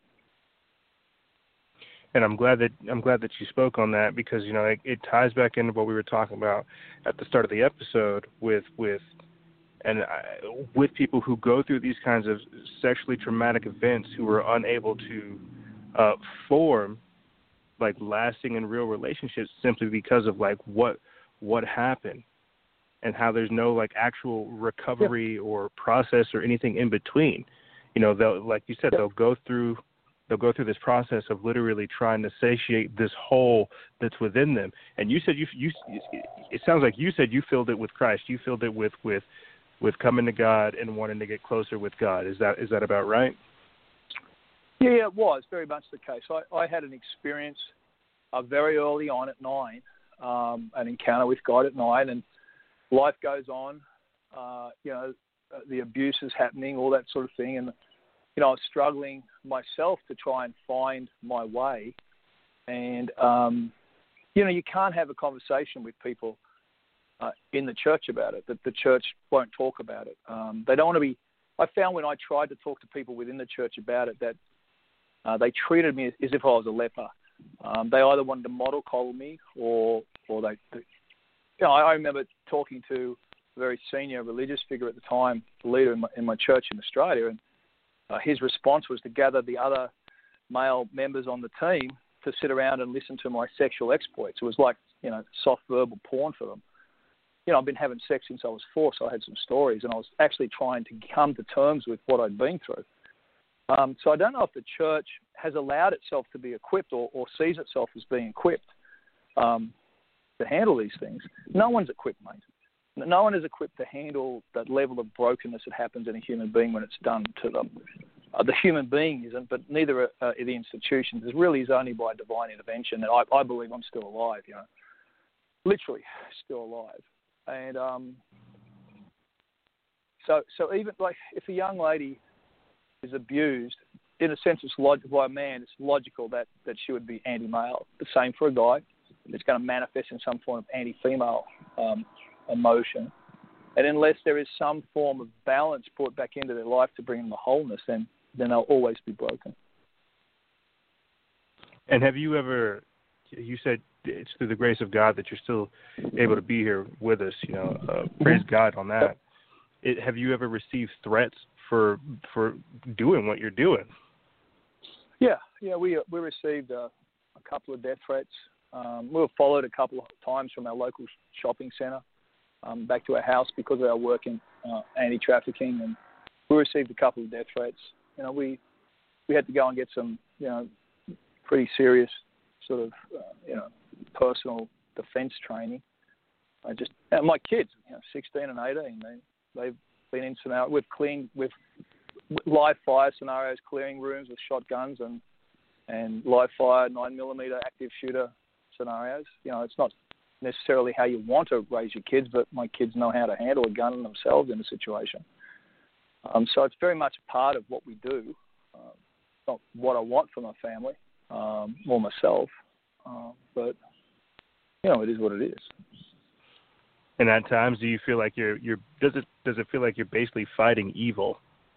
And I'm glad that you spoke on that because it ties back into what we were talking about at the start of the episode with people who go through these kinds of sexually traumatic events who are unable to form like lasting and real relationships simply because of like what happened and how there's no like actual recovery or process or anything in between. They'll, like you said, they'll go through this process of literally trying to satiate this hole that's within them. And you said it sounds like you said you filled it with Christ. You filled it with coming to God and wanting to get closer with God. Is that about right? Yeah, it was very much the case. I had an experience very early on at 9, an encounter with God at 9, and life goes on. The abuse is happening, all that sort of thing, and I was struggling myself to try and find my way. And you can't have a conversation with people in the church about it. That the church won't talk about it. They don't want to be. I found when I tried to talk to people within the church about it that they treated me as if I was a leper. They either wanted to model collar me or they. I remember talking to a very senior religious figure at the time, the leader in my church in Australia, and his response was to gather the other male members on the team to sit around and listen to my sexual exploits. It was like soft verbal porn for them. I've been having sex since I was 4, so I had some stories, and I was actually trying to come to terms with what I'd been through. So I don't know if the church has allowed itself to be equipped or sees itself as being equipped to handle these things. No one's equipped, mate. No one is equipped to handle that level of brokenness that happens in a human being when it's done to them. The human being isn't, but neither are the institutions. It really is only by divine intervention that I believe I'm still alive, literally still alive. And so even like if a young lady is abused, in a sense it's logical by a man, it's logical that she would be anti-male. The same for a guy. It's going to manifest in some form of anti-female emotion. And unless there is some form of balance brought back into their life to bring them the wholeness, then they'll always be broken. And have you ever, you said it's through the grace of God that you're still able to be here with us, praise God on that. Have you ever received threats for doing what you're doing? Yeah, we received a couple of death threats. We were followed a couple of times from our local shopping centre back to our house because of our work in anti-trafficking, and we received a couple of death threats. We had to go and get some, pretty serious sort of, personal defence training. My kids, 16 and 18, they've been in scenarios. We've cleaned with live fire scenarios, clearing rooms with shotguns and live fire 9mm active shooter scenarios. It's not necessarily how you want to raise your kids, but my kids know how to handle a gun themselves in a situation. So it's very much a part of what we do. Not what I want for my family or myself, but it is what it is. And at times, do you feel like does it feel like you're basically fighting evil?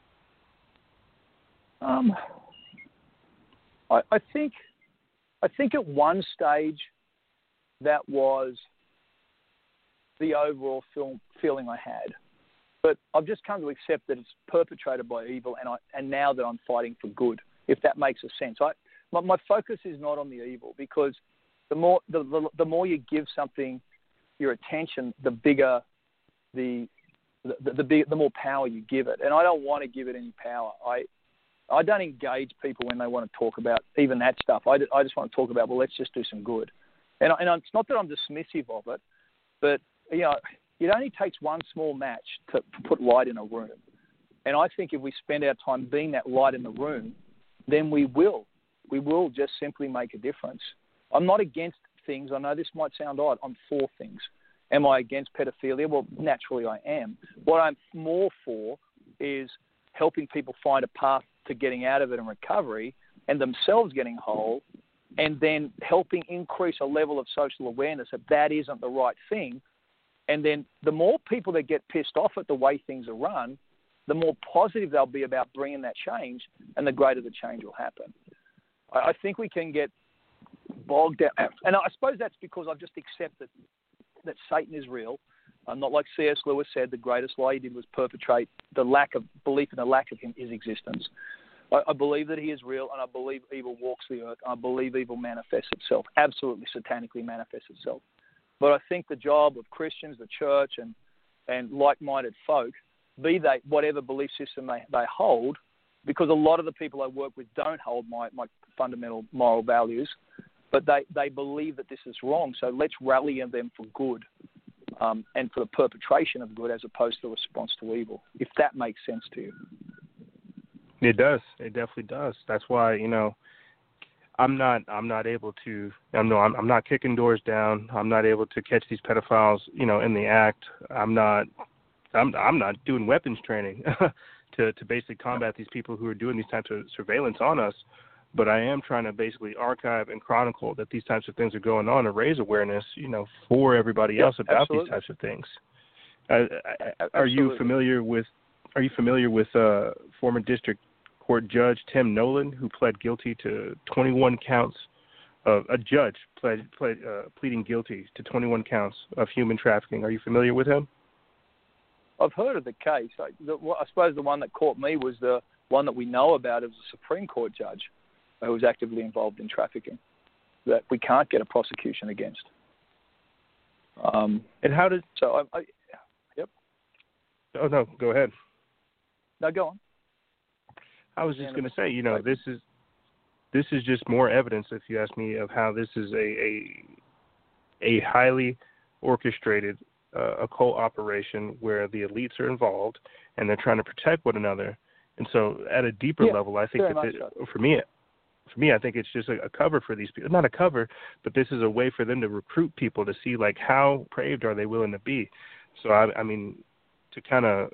I think at one stage that was the overall feeling I had, but I've just come to accept that it's perpetrated by evil, and now that I'm fighting for good, if that makes a sense. my focus is not on the evil, because the more you give something your attention, the bigger the more power you give it. And I don't want to give it any power. I don't engage people when they want to talk about even that stuff. I just want to talk about, well, let's just do some good. And it's not that I'm dismissive of it, but it only takes one small match to put light in a room. And I think if we spend our time being that light in the room, then we will just simply make a difference. I'm not against things. I know this might sound odd. I'm for things. Am I against pedophilia? Well, naturally I am. What I'm more for is helping people find a path to getting out of it and recovery, and themselves getting whole, and then helping increase a level of social awareness that isn't the right thing. And then the more people that get pissed off at the way things are run, the more positive they'll be about bringing that change, and the greater the change will happen. I think we can get bogged down. And I suppose that's because I've just accepted that Satan is real. Not like C.S. Lewis said, the greatest lie he did was perpetrate the lack of belief in the lack of his existence. I believe that he is real, and I believe evil walks the earth. I believe evil manifests itself, absolutely satanically manifests itself. But I think the job of Christians, the church, and like-minded folk, be they whatever belief system they hold, because a lot of the people I work with don't hold my fundamental moral values, but they believe that this is wrong. So let's rally them for good, and for the perpetration of good as opposed to the response to evil, if that makes sense to you. It does. It definitely does. That's why, I'm not able to. I'm not kicking doors down. I'm not able to catch these pedophiles, in the act. I'm not doing weapons training to basically combat these people who are doing these types of surveillance on us. But I am trying to basically archive and chronicle that these types of things are going on and raise awareness, for everybody else about absolutely. These types of things. Are you familiar with former district court judge Tim Nolan, who pled guilty to 21 counts a judge pleading guilty to 21 counts of human trafficking? Are you familiar with him? I've heard of the case. I suppose the one that caught me was the one that we know about as a Supreme Court judge who was actively involved in trafficking that we can't get a prosecution against. And how did... So, yep. Oh, no, go ahead. No, go on. I was just going to say, this is just more evidence, if you ask me, of how this is a highly orchestrated occult operation where the elites are involved and they're trying to protect one another. And so, at a deeper level, I think for me, I think it's just a cover for these people. Not a cover, but this is a way for them to recruit people to see how depraved are they willing to be. So I mean, to kind of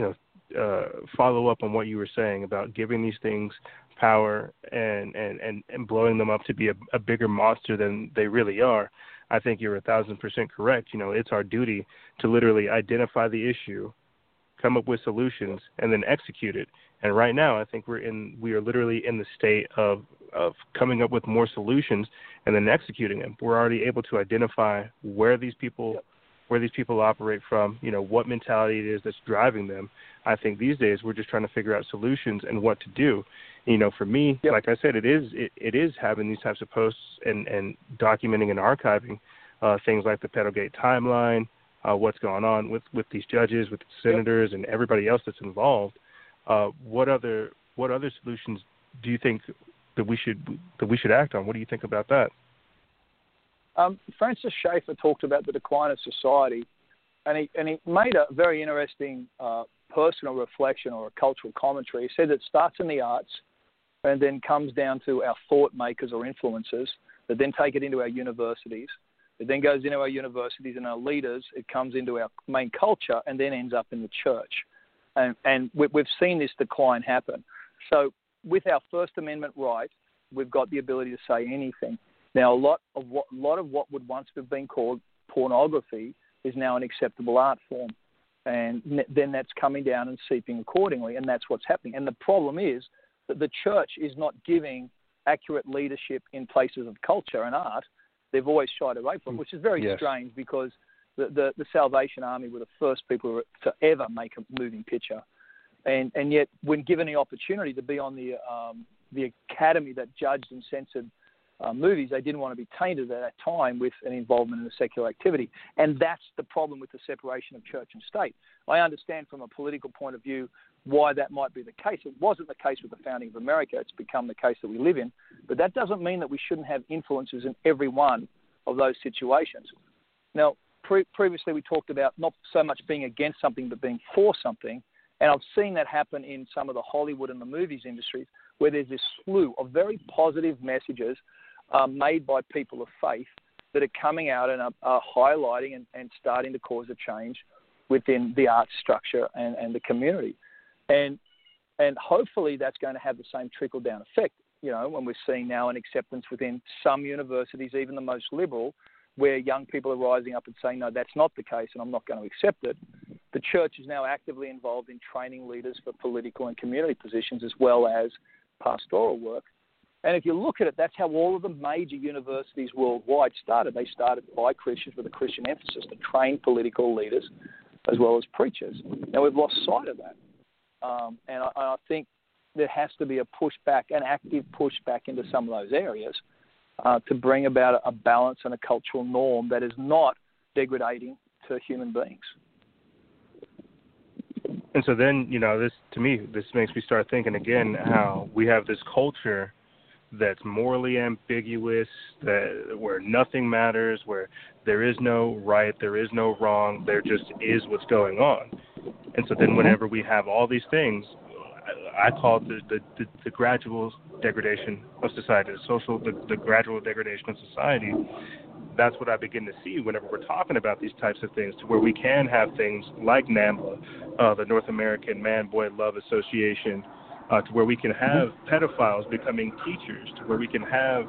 follow up on what you were saying about giving these things power and blowing them up to be a bigger monster than they really are, I think you're 1,000% correct. It's our duty to literally identify the issue, come up with solutions, and then execute it. And right now, I think we are literally in the state of coming up with more solutions and then executing them. We're already able to identify where these people operate from, what mentality it is that's driving them. I think these days we're just trying to figure out solutions and what to do. For me, like I said, it is having these types of posts and documenting and archiving things like the Pedogate timeline, what's going on with these judges, with the senators, and everybody else that's involved. What other solutions do you think that we should act on? What do you think about that? Francis Schaeffer talked about the decline of society, and he made a very interesting personal reflection or a cultural commentary. He said it starts in the arts and then comes down to our thought makers or influencers that then take it into our universities. It then goes into our universities and our leaders. It comes into our main culture and then ends up in the church. And we've seen this decline happen. So with our First Amendment right, we've got the ability to say anything. Now, a lot of what would once have been called pornography is now an acceptable art form. And then that's coming down and seeping accordingly, and that's what's happening. And the problem is that the church is not giving accurate leadership in places of culture and art. They've always shied away from it, which is very strange because the Salvation Army were the first people to ever make a moving picture. And yet, when given the opportunity to be on the academy that judged and censored movies, they didn't want to be tainted at that time with an involvement in a secular activity. And that's the problem with the separation of church and state. I understand from a political point of view why that might be the case. It wasn't the case with the founding of America. It's become the case that we live in. But that doesn't mean that we shouldn't have influences in every one of those situations. Now, previously we talked about not so much being against something but being for something. And I've seen that happen in some of the Hollywood and the movies industries where there's this slew of very positive messages made by people of faith that are coming out and are highlighting and starting to cause a change within the art structure and the community. And hopefully that's going to have the same trickle-down effect, you know, when we're seeing now an acceptance within some universities, even the most liberal, where young people are rising up and saying, no, that's not the case and I'm not going to accept it. The church is now actively involved in training leaders for political and community positions as well as pastoral work. And if you look at it, that's how all of the major universities worldwide started. They started by Christians with a Christian emphasis to train political leaders as well as preachers. Now, we've lost sight of that. And I think there has to be a pushback, an active pushback into some of those areas to bring about a balance and a cultural norm that is not degrading to human beings. And so then, you know, this makes me start thinking again how we have this culture that's morally ambiguous, where nothing matters, where there is no right, there is no wrong, there just is what's going on. And so then whenever we have all these things, I call it the gradual degradation of society, the gradual degradation of society. That's what I begin to see whenever we're talking about these types of things, to where we can have things like NAMBLA, the North American Man-Boy Love Association, to where we can have pedophiles becoming teachers, to where we can have,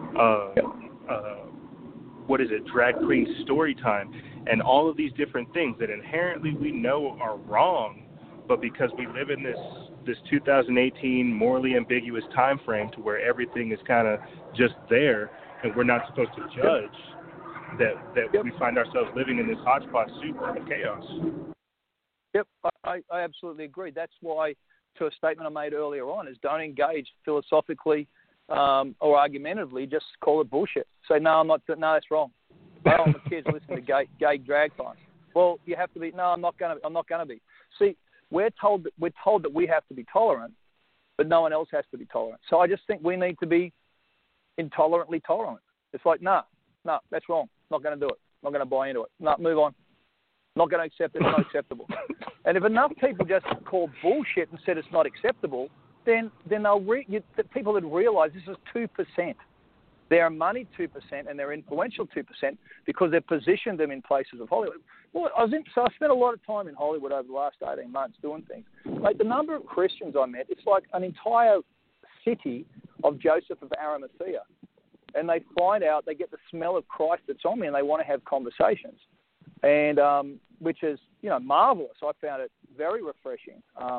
drag queen story time, and all of these different things that inherently we know are wrong, but because we live in this 2018 morally ambiguous time frame to where everything is kind of just there and we're not supposed to judge, that we find ourselves living in this hodgepodge soup of chaos. Yep, I absolutely agree. That's why, to a statement I made earlier on, is don't engage philosophically or argumentatively. Just call it bullshit. Say, no, I'm not. No, that's wrong. I don't want the kids listen to gay drag times. Well, you have to be. No, I'm not going to be. See, we're told that we have to be tolerant, but no one else has to be tolerant. So I just think we need to be intolerantly tolerant. It's like, no, that's wrong. Not going to do it. Not going to buy into it. No, move on. Not going to accept it. It's not acceptable. And if enough people just call bullshit and said it's not acceptable, then the people that realize this is 2%. They're moneyed 2% and they're influential 2% because they've positioned them in places of Hollywood. Well, I spent a lot of time in Hollywood over the last 18 months doing things. Like the number of Christians I met, it's like an entire city of Joseph of Arimathea. And they find out, they get the smell of Christ that's on me, and they want to have conversations. And which is, marvelous. I found it very refreshing,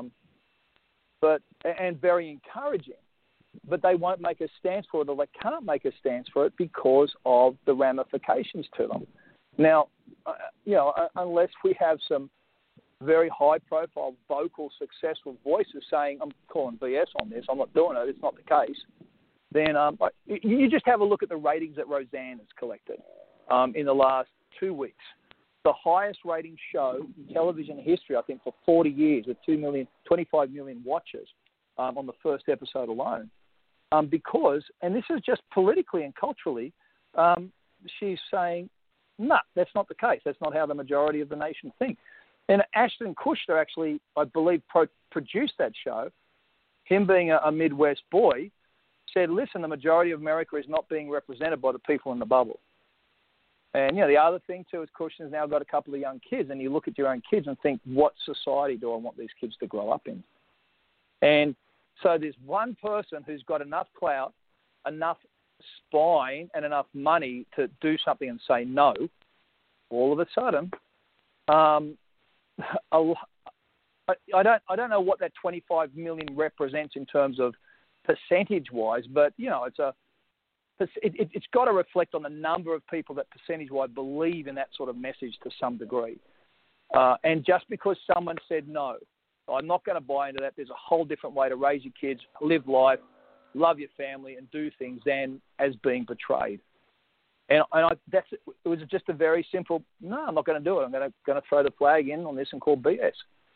and very encouraging. But they won't make a stance for it, or they can't make a stance for it because of the ramifications to them. Now, unless we have some very high-profile, vocal, successful voices saying, I'm calling BS on this, I'm not doing it, it's not the case, then you just have a look at the ratings that Roseanne has collected in the last 2 weeks. The highest rating show in television history, I think, for 40 years, with 25 million watchers on the first episode alone. Because, and this is just politically and culturally, she's saying, no, that's not the case. That's not how the majority of the nation think. And Ashton Kutcher actually, I believe, produced that show. Him being a Midwest boy, said, listen, the majority of America is not being represented by the people in the bubble. And, the other thing, too, is Kutcher's now got a couple of young kids, and you look at your own kids and think, what society do I want these kids to grow up in? And so there's one person who's got enough clout, enough spine, and enough money to do something and say no. All of a sudden, I don't know what that 25 million represents in terms of percentage-wise, but it's got to reflect on the number of people that percentage-wise believe in that sort of message to some degree. And just because someone said no I'm not going to buy into that. There's a whole different way to raise your kids, live life, love your family, and do things than as being portrayed. It was just a very simple, no, I'm not going to do it. I'm going to throw the flag in on this and call BS.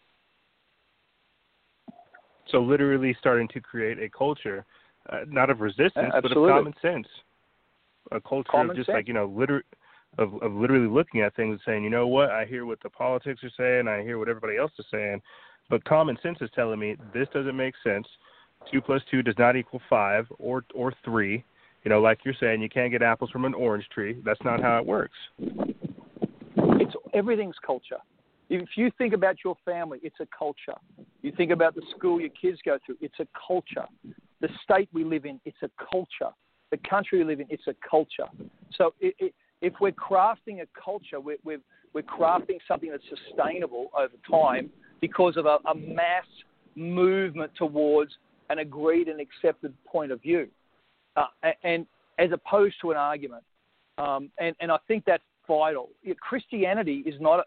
So literally starting to create a culture, not of resistance, but of common sense. A culture of just like, of literally looking at things and saying, you know what, I hear what the politics are saying, I hear what everybody else is saying, but common sense is telling me this doesn't make sense. 2 plus 2 does not equal 5 or 3. Like you're saying, you can't get apples from an orange tree. That's not how it works. Everything's culture. If you think about your family, it's a culture. You think about the school your kids go through, it's a culture. The state we live in, it's a culture. The country we live in, it's a culture. So if we're crafting a culture, we're crafting something that's sustainable over time because of a mass movement towards an agreed and accepted point of view. And as opposed to an argument, and I think that's vital. Christianity is not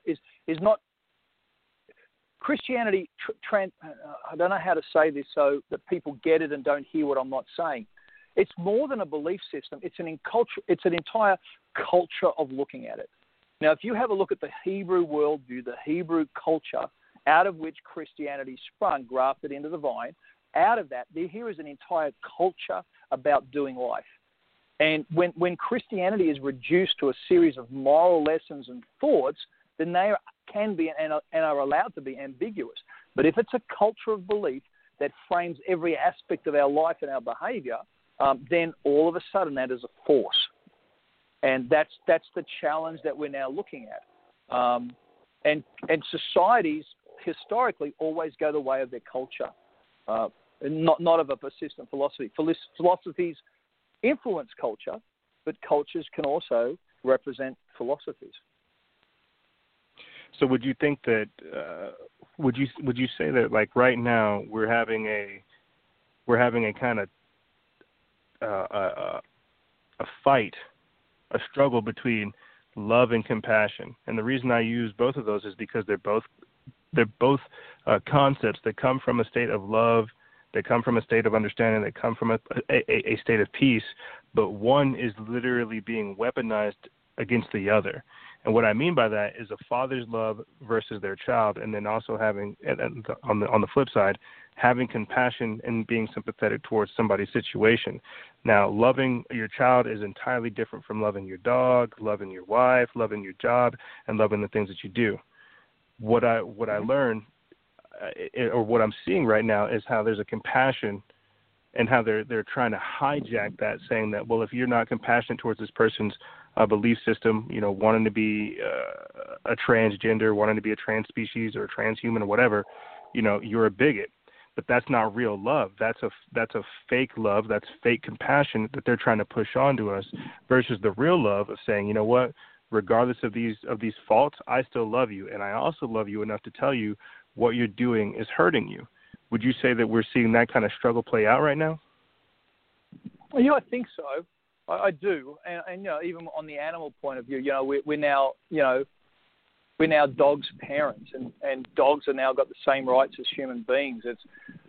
Christianity. I don't know how to say this so that people get it and don't hear what I'm not saying. It's more than a belief system. It's an entire culture of looking at it. Now, if you have a look at the Hebrew worldview, the Hebrew culture, out of which Christianity sprung, grafted into the vine. Out of that, here is an entire culture about doing life. And when Christianity is reduced to a series of moral lessons and thoughts, then they can be and are allowed to be ambiguous. But if it's a culture of belief that frames every aspect of our life and our behavior, then all of a sudden that is a force. And that's the challenge that we're now looking at. And societies historically always go the way of their culture. Not of a persistent philosophy. Philosophies influence culture, but cultures can also represent philosophies. So would you think that? Would you say that like right now we're having a kind of a fight, a struggle between love and compassion? And the reason I use both of those is because they're both concepts that come from a state of love. They come from a state of understanding. They come from a state of peace. But one is literally being weaponized against the other. And what I mean by that is a father's love versus their child, and then also having, on the flip side, having compassion and being sympathetic towards somebody's situation. Now, loving your child is entirely different from loving your dog, loving your wife, loving your job, and loving the things that you do. What I learned, or what I'm seeing right now, is how there's a compassion, and how they're trying to hijack that, saying that, well, if you're not compassionate towards this person's belief system, wanting to be a transgender, wanting to be a trans species or a transhuman or whatever, you're a bigot. But that's not real love. That's a fake love. That's fake compassion that they're trying to push onto us, versus the real love of saying, you know what, regardless of these faults, I still love you, and I also love you enough to tell you what you're doing is hurting you. Would you say that we're seeing that kind of struggle play out right now? Well, I think so. I do, and even on the animal point of view, we're now dogs' parents, and dogs are now got the same rights as human beings. It's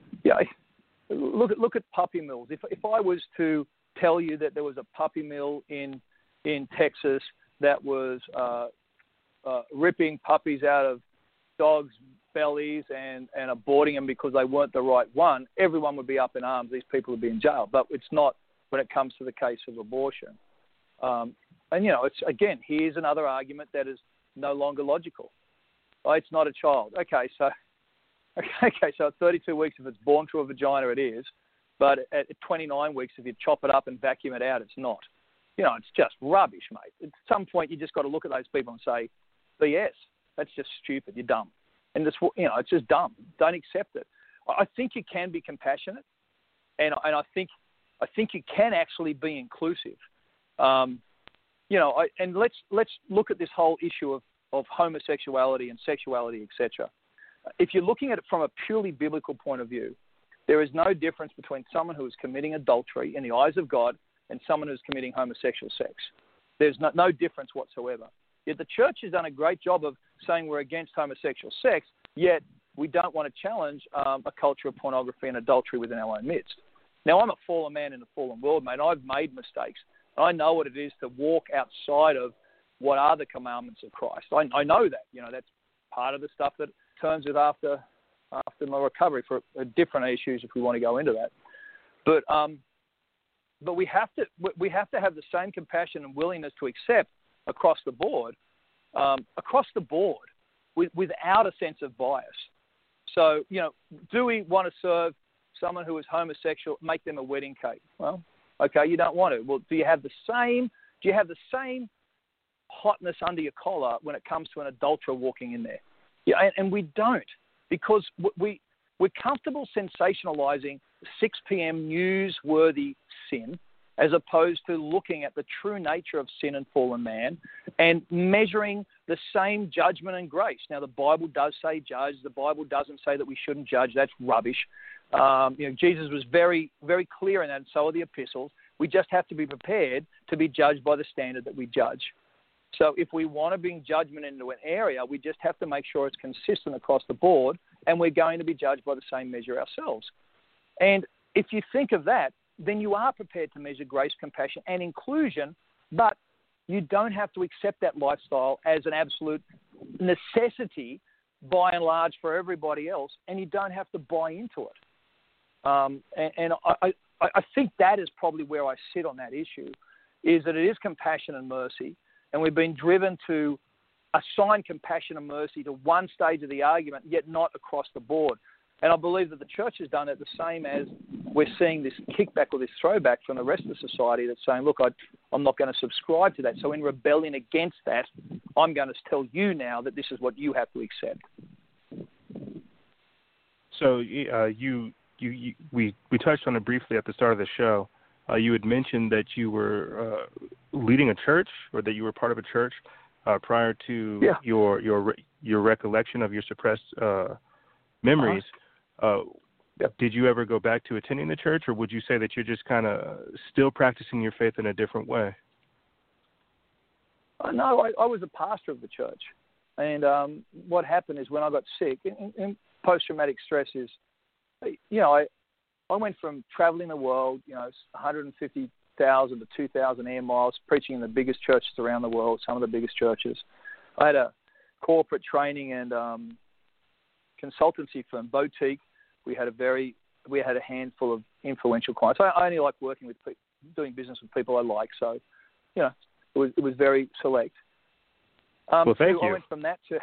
look at puppy mills. If I was to tell you that there was a puppy mill in Texas that was ripping puppies out of dogs' bellies and aborting them because they weren't the right one, everyone would be up in arms. These people would be in jail. But it's not when it comes to the case of abortion. It's again, here's another argument that is no longer logical. Oh, it's not a child. Okay, so at 32 weeks, if it's born through a vagina, it is. But at 29 weeks, if you chop it up and vacuum it out, it's not. It's just rubbish, mate. At some point, you just got to look at those people and say, BS. That's just stupid. You're dumb. And it's just dumb. Don't accept it. I think you can be compassionate, and I think you can actually be inclusive. And let's look at this whole issue of homosexuality and sexuality, etc. If you're looking at it from a purely biblical point of view, there is no difference between someone who is committing adultery in the eyes of God and someone who's committing homosexual sex. There's no difference whatsoever. Yet the church has done a great job of saying we're against homosexual sex, yet we don't want to challenge a culture of pornography and adultery within our own midst. Now, I'm a fallen man in a fallen world, mate. I've made mistakes. I know what it is to walk outside of what are the commandments of Christ. I know that. That's part of the stuff that turns it after my recovery for different issues if we want to go into that. But we have to have the same compassion and willingness to accept across the board, without a sense of bias. So, do we want to serve someone who is homosexual, make them a wedding cake? Well, okay, you don't want to. Well, do you have the same hotness under your collar when it comes to an adulterer walking in there? Yeah, and we don't, because we're comfortable sensationalizing 6 p.m. newsworthy sin as opposed to looking at the true nature of sin and fallen man and measuring the same judgment and grace. Now, the Bible does say judge. The Bible doesn't say that we shouldn't judge. That's rubbish. Jesus was very, very clear in that, and so are the epistles. We just have to be prepared to be judged by the standard that we judge. So if we want to bring judgment into an area, we just have to make sure it's consistent across the board, and we're going to be judged by the same measure ourselves. And if you think of that, then you are prepared to measure grace, compassion, and inclusion, but you don't have to accept that lifestyle as an absolute necessity, by and large, for everybody else, and you don't have to buy into it. And I think that is probably where I sit on that issue, is that it is compassion and mercy, and we've been driven to assign compassion and mercy to one stage of the argument, yet not across the board. And I believe that the church has done it the same as we're seeing this kickback or this throwback from the rest of society that's saying, look, I'm not going to subscribe to that. So in rebellion against that, I'm going to tell you now that this is what you have to accept. So we touched on it briefly at the start of the show. You had mentioned that you were leading a church, or that you were part of a church prior to your recollection of your suppressed memories. Did you ever go back to attending the church, or would you say that you're just kind of still practicing your faith in a different way? No, I was a pastor of the church. And what happened is when I got sick, and post-traumatic stress is, I went from traveling the world, 150,000 to 2,000 air miles, preaching in the biggest churches around the world, some of the biggest churches. I had a corporate training and consultancy firm, boutique. We had a handful of influential clients. I only like working with people, doing business with people I like. So, it was very select. Well, thank you. I went from that to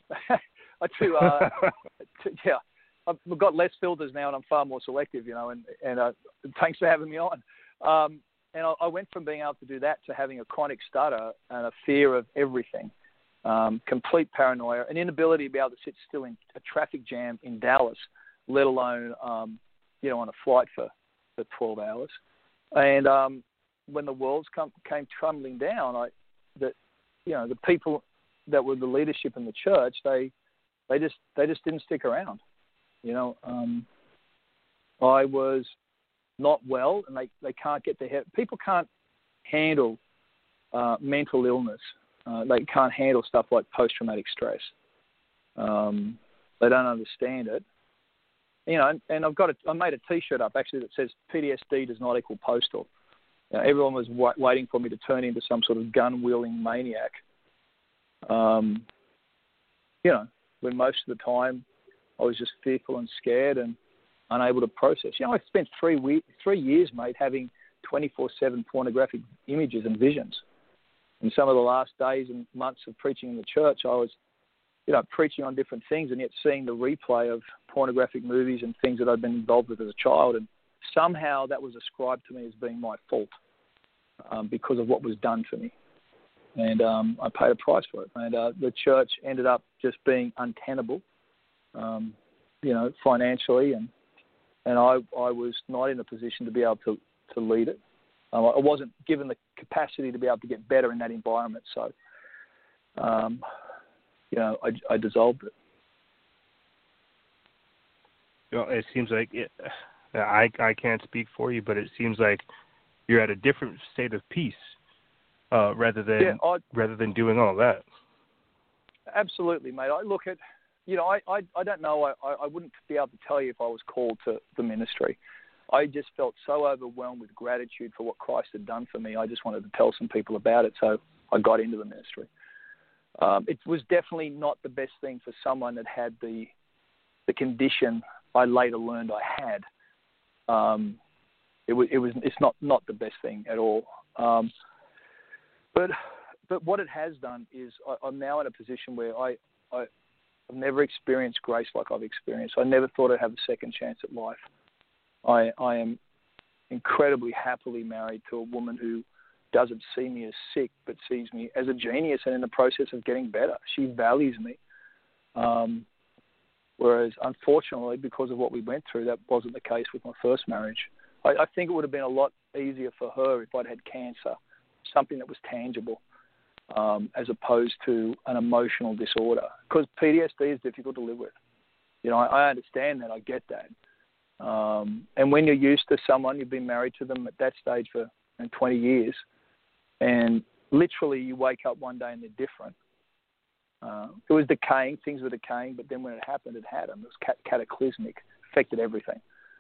I've got less filters now, and I'm far more selective, and thanks for having me on. And I went from being able to do that to having a chronic stutter and a fear of everything, complete paranoia, an inability to be able to sit still in a traffic jam in Dallas, let alone, on a flight for 12 hours. And when the world came tumbling down, the people that were the leadership in the church, they just didn't stick around. I was not well, and they can't get their head. People can't handle mental illness. They can't handle stuff like post-traumatic stress. They don't understand it. And I made a T-shirt up actually that says PTSD does not equal postal. Everyone was waiting for me to turn into some sort of gun-wielding maniac. When most of the time I was just fearful and scared and unable to process. I spent 3 years, mate, having 24/7 pornographic images and visions. In some of the last days and months of preaching in the church, I was, preaching on different things and yet seeing the replay of pornographic movies and things that I'd been involved with as a child. And somehow that was ascribed to me as being my fault because of what was done to me. And I paid a price for it. And the church ended up just being untenable, financially. And I was not in a position to be able to lead it. I wasn't given the capacity to be able to get better in that environment. So, I dissolved it. It seems like I can't speak for you, but it seems like you're at a different state of peace rather than doing all that. Absolutely, mate. I look at I don't know. I wouldn't be able to tell you if I was called to the ministry. I just felt so overwhelmed with gratitude for what Christ had done for me. I just wanted to tell some people about it, so I got into the ministry. It was definitely not the best thing for someone that had the condition I later learned I had. It's not the best thing at all. But what it has done is I'm now in a position where I've never experienced grace like I've experienced. I never thought I'd have a second chance at life. I am incredibly happily married to a woman who doesn't see me as sick, but sees me as a genius and in the process of getting better. She values me. Whereas, unfortunately, because of what we went through, that wasn't the case with my first marriage. I think it would have been a lot easier for her if I'd had cancer, something that was tangible, as opposed to an emotional disorder. Because PTSD is difficult to live with. I understand that. I get that. And when you're used to someone, you've been married to them at that stage for 20 years, and literally you wake up one day and they're different. It was decaying, things were decaying, but then when it happened, it had them. It was cataclysmic, affected everything.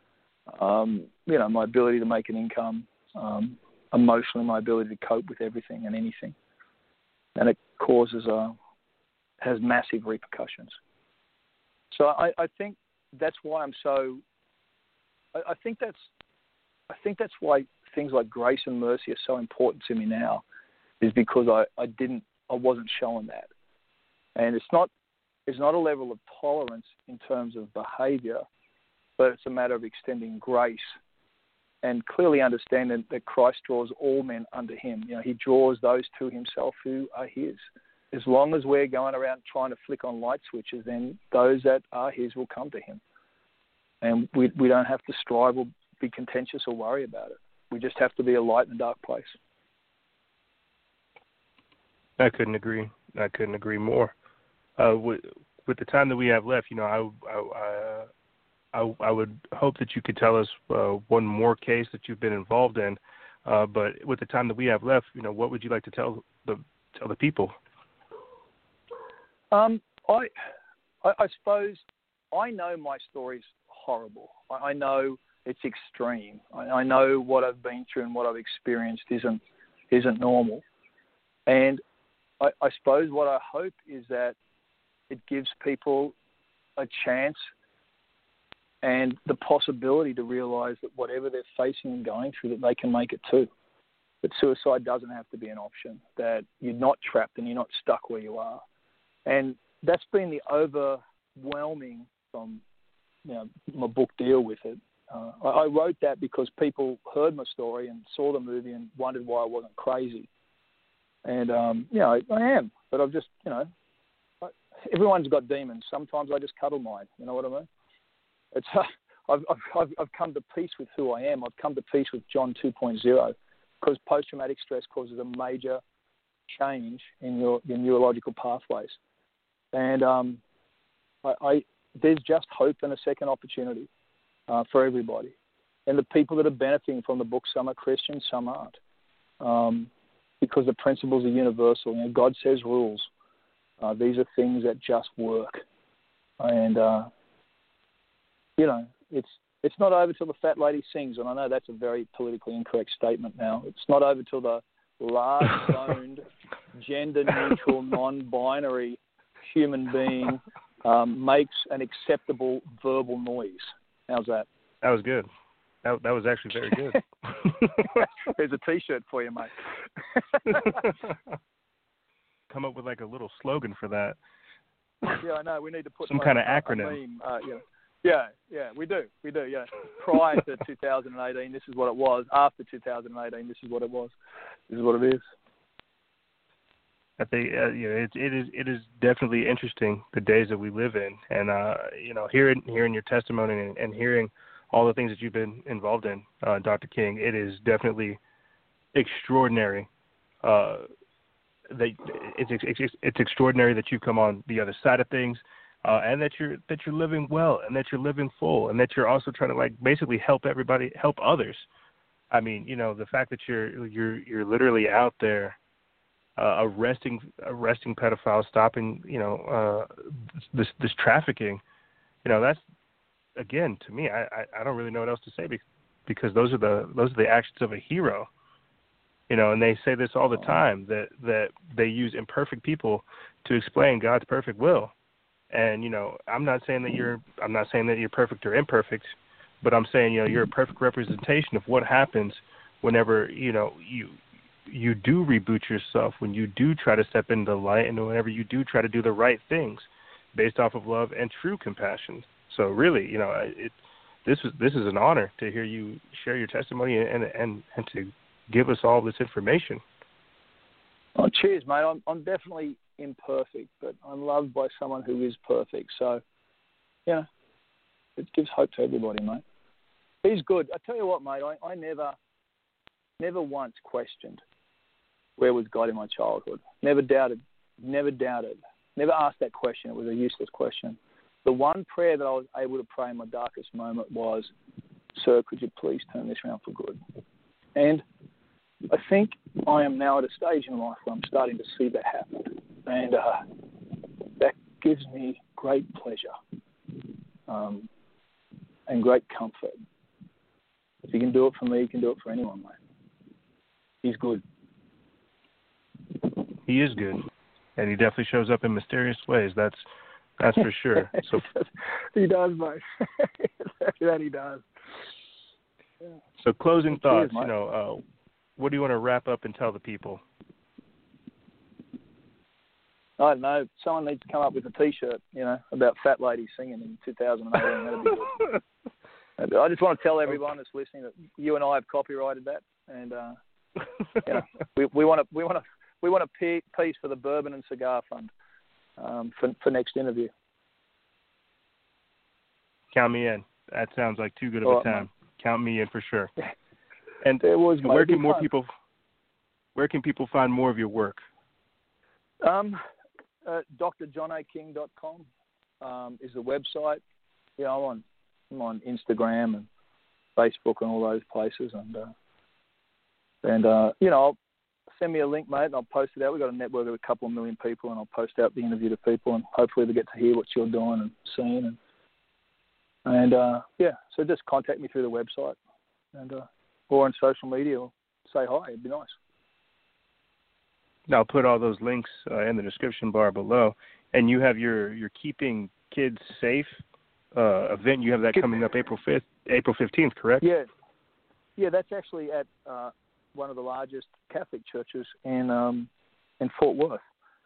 My ability to make an income, emotionally, my ability to cope with everything and anything. And it has massive repercussions. So I think that's why I'm so, I think that's why things like grace and mercy are so important to me now, is because I wasn't shown that. And it's not a level of tolerance in terms of behavior, but it's a matter of extending grace and clearly understanding that Christ draws all men unto him. He draws those to himself who are his. As long as we're going around trying to flick on light switches, then those that are his will come to him. And we don't have to strive or be contentious or worry about it. We just have to be a light in a dark place. I couldn't agree more. With the time that we have left, I would hope that you could tell us one more case that you've been involved in. But with the time that we have left, what would you like to tell the people? I suppose I know my story's horrible. I know it's extreme. I know what I've been through and what I've experienced isn't normal. And I suppose what I hope is that it gives people a chance and the possibility to realize that whatever they're facing and going through, that they can make it too. That suicide doesn't have to be an option, that you're not trapped and you're not stuck where you are. And that's been the overwhelming from my book Deal With It. I wrote that because people heard my story and saw the movie and wondered why I wasn't crazy. And, I am, but I've just, everyone's got demons. Sometimes I just cuddle mine. You know what I mean? It's I've come to peace with who I am. I've come to peace with John 2.0, because post-traumatic stress causes a major change in your neurological pathways. And there's just hope and a second opportunity for everybody. And the people that are benefiting from the book, some are Christians, some aren't, because the principles are universal. God says rules. These are things that just work. And, it's not over till the fat lady sings. And I know that's a very politically incorrect statement now. It's not over till the large-boned, gender-neutral, non-binary human being makes an acceptable verbal noise. How's that? That was good. That was actually very good. There's a T-shirt for you, mate. Come up with like a little slogan for that. Yeah, I know. We need to put some kind of acronym. Yeah, we do. Yeah. Prior to 2018, this is what it was. After 2018, this is what it was. This is what it is. I think it is definitely interesting, the days that we live in, and hearing your testimony and hearing all the things that you've been involved in, Dr. King, it is definitely extraordinary. It's extraordinary that you've come on the other side of things, and that you're living well, and that you're living full, and that you're also trying to basically help everybody, help others. I mean, the fact that you're literally out there arresting pedophiles, stopping this trafficking. That's, again, to me, I don't really know what else to say because those are the actions of a hero. And they say this all the time that they use imperfect people to explain God's perfect will. And I'm not saying that you're perfect or imperfect, but I'm saying you're a perfect representation of what happens whenever you do reboot yourself, when you do try to step into the light, and whenever you do try to do the right things based off of love and true compassion. So really, this is an honor to hear you share your testimony and to give us all this information. Oh, cheers, mate. I'm definitely imperfect, but I'm loved by someone who is perfect. So, it gives hope to everybody, mate. He's good. I tell you what, mate, I never once questioned where was God in my childhood. Never doubted. Never asked that question. It was a useless question. The one prayer that I was able to pray in my darkest moment was, "Sir, could you please turn this around for good?" And I think I am now at a stage in life where I'm starting to see that happen. And that gives me great pleasure and great comfort. If you can do it for me, you can do it for anyone, mate. He's good. He is good. And he definitely shows up in mysterious ways. That's for sure. So he does, mate. That he does. Yeah. So closing thoughts, Cheers, what do you want to wrap up and tell the people? I don't know. Someone needs to come up with a T-shirt, about fat ladies singing in 2018. That'd be good. I just want to tell everyone that's listening that you and I have copyrighted that, and we want a piece for the Bourbon and Cigar Fund for next interview. Count me in. That sounds like too good of a time. Man. Count me in for sure. And where can people find more of your work? drjohnaking.com is the website. I'm on Instagram and Facebook and all those places, and I'll send me a link, mate, and I'll post it out. We've got a network of a couple of million people, and I'll post out the interview to people, and hopefully they get to hear what you're doing and seeing, so just contact me through the website, or on social media, or say hi. It'd be nice. I'll put all those links in the description bar below. And you have your Keeping Kids Safe event. You have that coming up April 15th, correct? Yeah, that's actually at one of the largest Catholic churches in Fort Worth.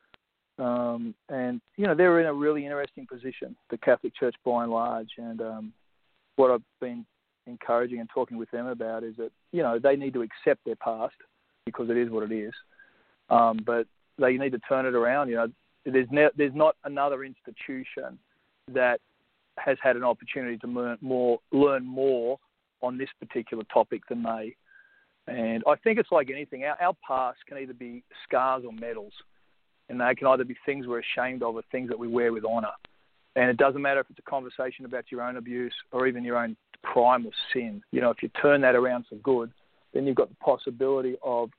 And they're in a really interesting position, the Catholic Church by and large. And what I've been encouraging and talking with them about is that they need to accept their past because it is what it is. But they need to turn it around. There's not another institution that has had an opportunity to learn more on this particular topic than they. And I think it's like anything. Our past can either be scars or medals, and they can either be things we're ashamed of or things that we wear with honor. And it doesn't matter if it's a conversation about your own abuse or even your own crime or sin. If you turn that around for good, then you've got the possibility of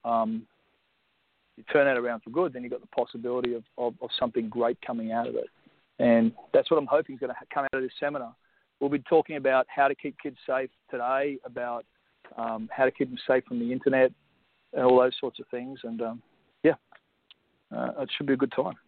something great coming out of it. And that's what I'm hoping is going to come out of this seminar. We'll be talking about how to keep kids safe today, about how to keep them safe from the internet, and all those sorts of things. And it should be a good time.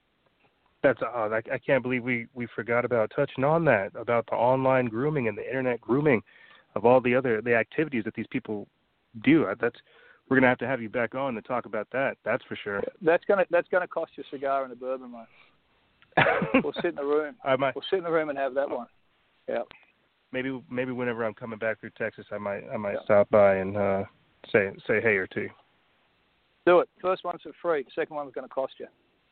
I can't believe we forgot about touching on that, about the online grooming and the internet grooming of all the activities that these people do. We're gonna have you back on to talk about that. That's for sure. That's gonna cost you a cigar and a bourbon, mate. We'll sit in the room. We'll sit in the room and have that one. Yeah. Maybe whenever I'm coming back through Texas, I might stop by and say hey or two. Do it. First one's for free. Second one's going to cost you.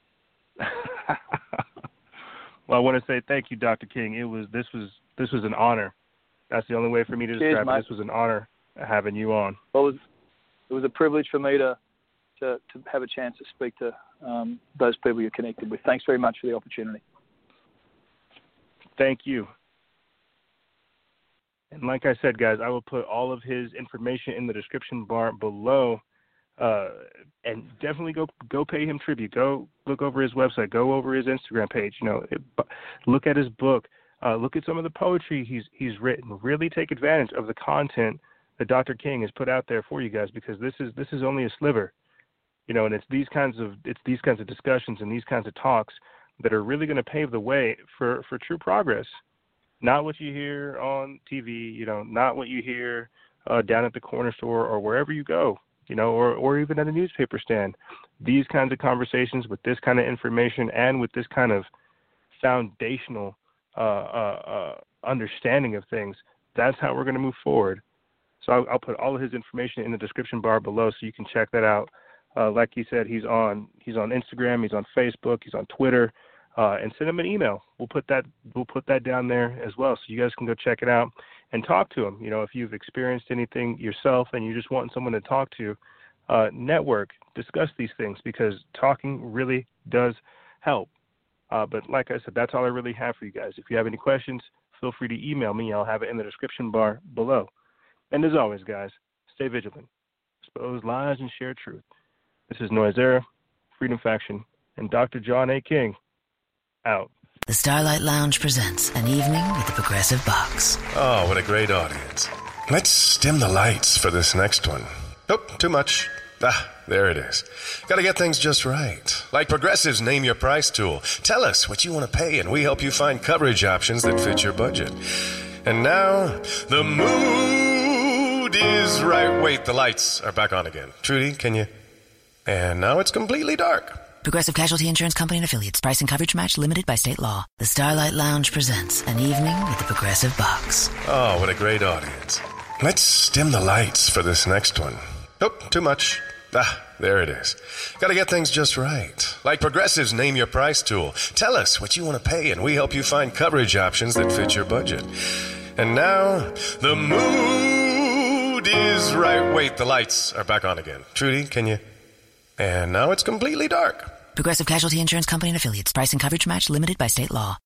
Well, I want to say thank you, Dr. King. This was an honor. That's the only way for me to describe it. This was an honor having you on. Well, it was a privilege for me to have a chance to speak to those people you're connected with. Thanks very much for the opportunity. Thank you. And like I said, guys, I will put all of his information in the description bar below. And definitely go pay him tribute. Go look over his website. Go over his Instagram page. Look at his book. Look at some of the poetry he's written. Really take advantage of the content that Dr. King has put out there for you guys, because this is only a sliver. And it's these kinds of discussions and these kinds of talks that are really going to pave the way for true progress. Not what you hear on TV. Not what you hear down at the corner store or wherever you go. Or even at a newspaper stand. These kinds of conversations with this kind of information and with this kind of foundational understanding of things, that's how we're going to move forward. So I'll put all of his information in the description bar below so you can check that out. Like he said, he's on Instagram, he's on Facebook, he's on Twitter, and send him an email. We'll put that down there as well, so you guys can go check it out and talk to him. If you've experienced anything yourself and you just want someone to talk to, network, discuss these things, because talking really does help. But like I said, that's all I really have for you guys. If you have any questions, feel free to email me. I'll have it in the description bar below. And as always, guys, stay vigilant, expose lies, and share truth. This is Noise Era, Freedom Faction, and Dr. John A. King, out. The Starlight Lounge presents An Evening with the Progressive Box. Oh, what a great audience. Let's dim the lights for this next one. Nope, too much. There it is. Gotta get things just right. Like Progressive's Name Your Price tool. Tell us what you want to pay, and we help you find coverage options that fit your budget. And now, the mood is right. Wait, the lights are back on again. Trudy, can you? And now it's completely dark. Progressive Casualty Insurance Company and Affiliates. Price and coverage match limited by state law. The Starlight Lounge presents An Evening with the Progressive Box. Oh, what a great audience. Let's dim the lights for this next one. Nope, too much. There it is. Gotta get things just right. Like Progressive's Name Your Price tool. Tell us what you want to pay, and we help you find coverage options that fit your budget. And now, the mood is right. Wait, the lights are back on again. Trudy, can you? And now it's completely dark. Progressive Casualty Insurance Company and Affiliates. Price and coverage match limited by state law.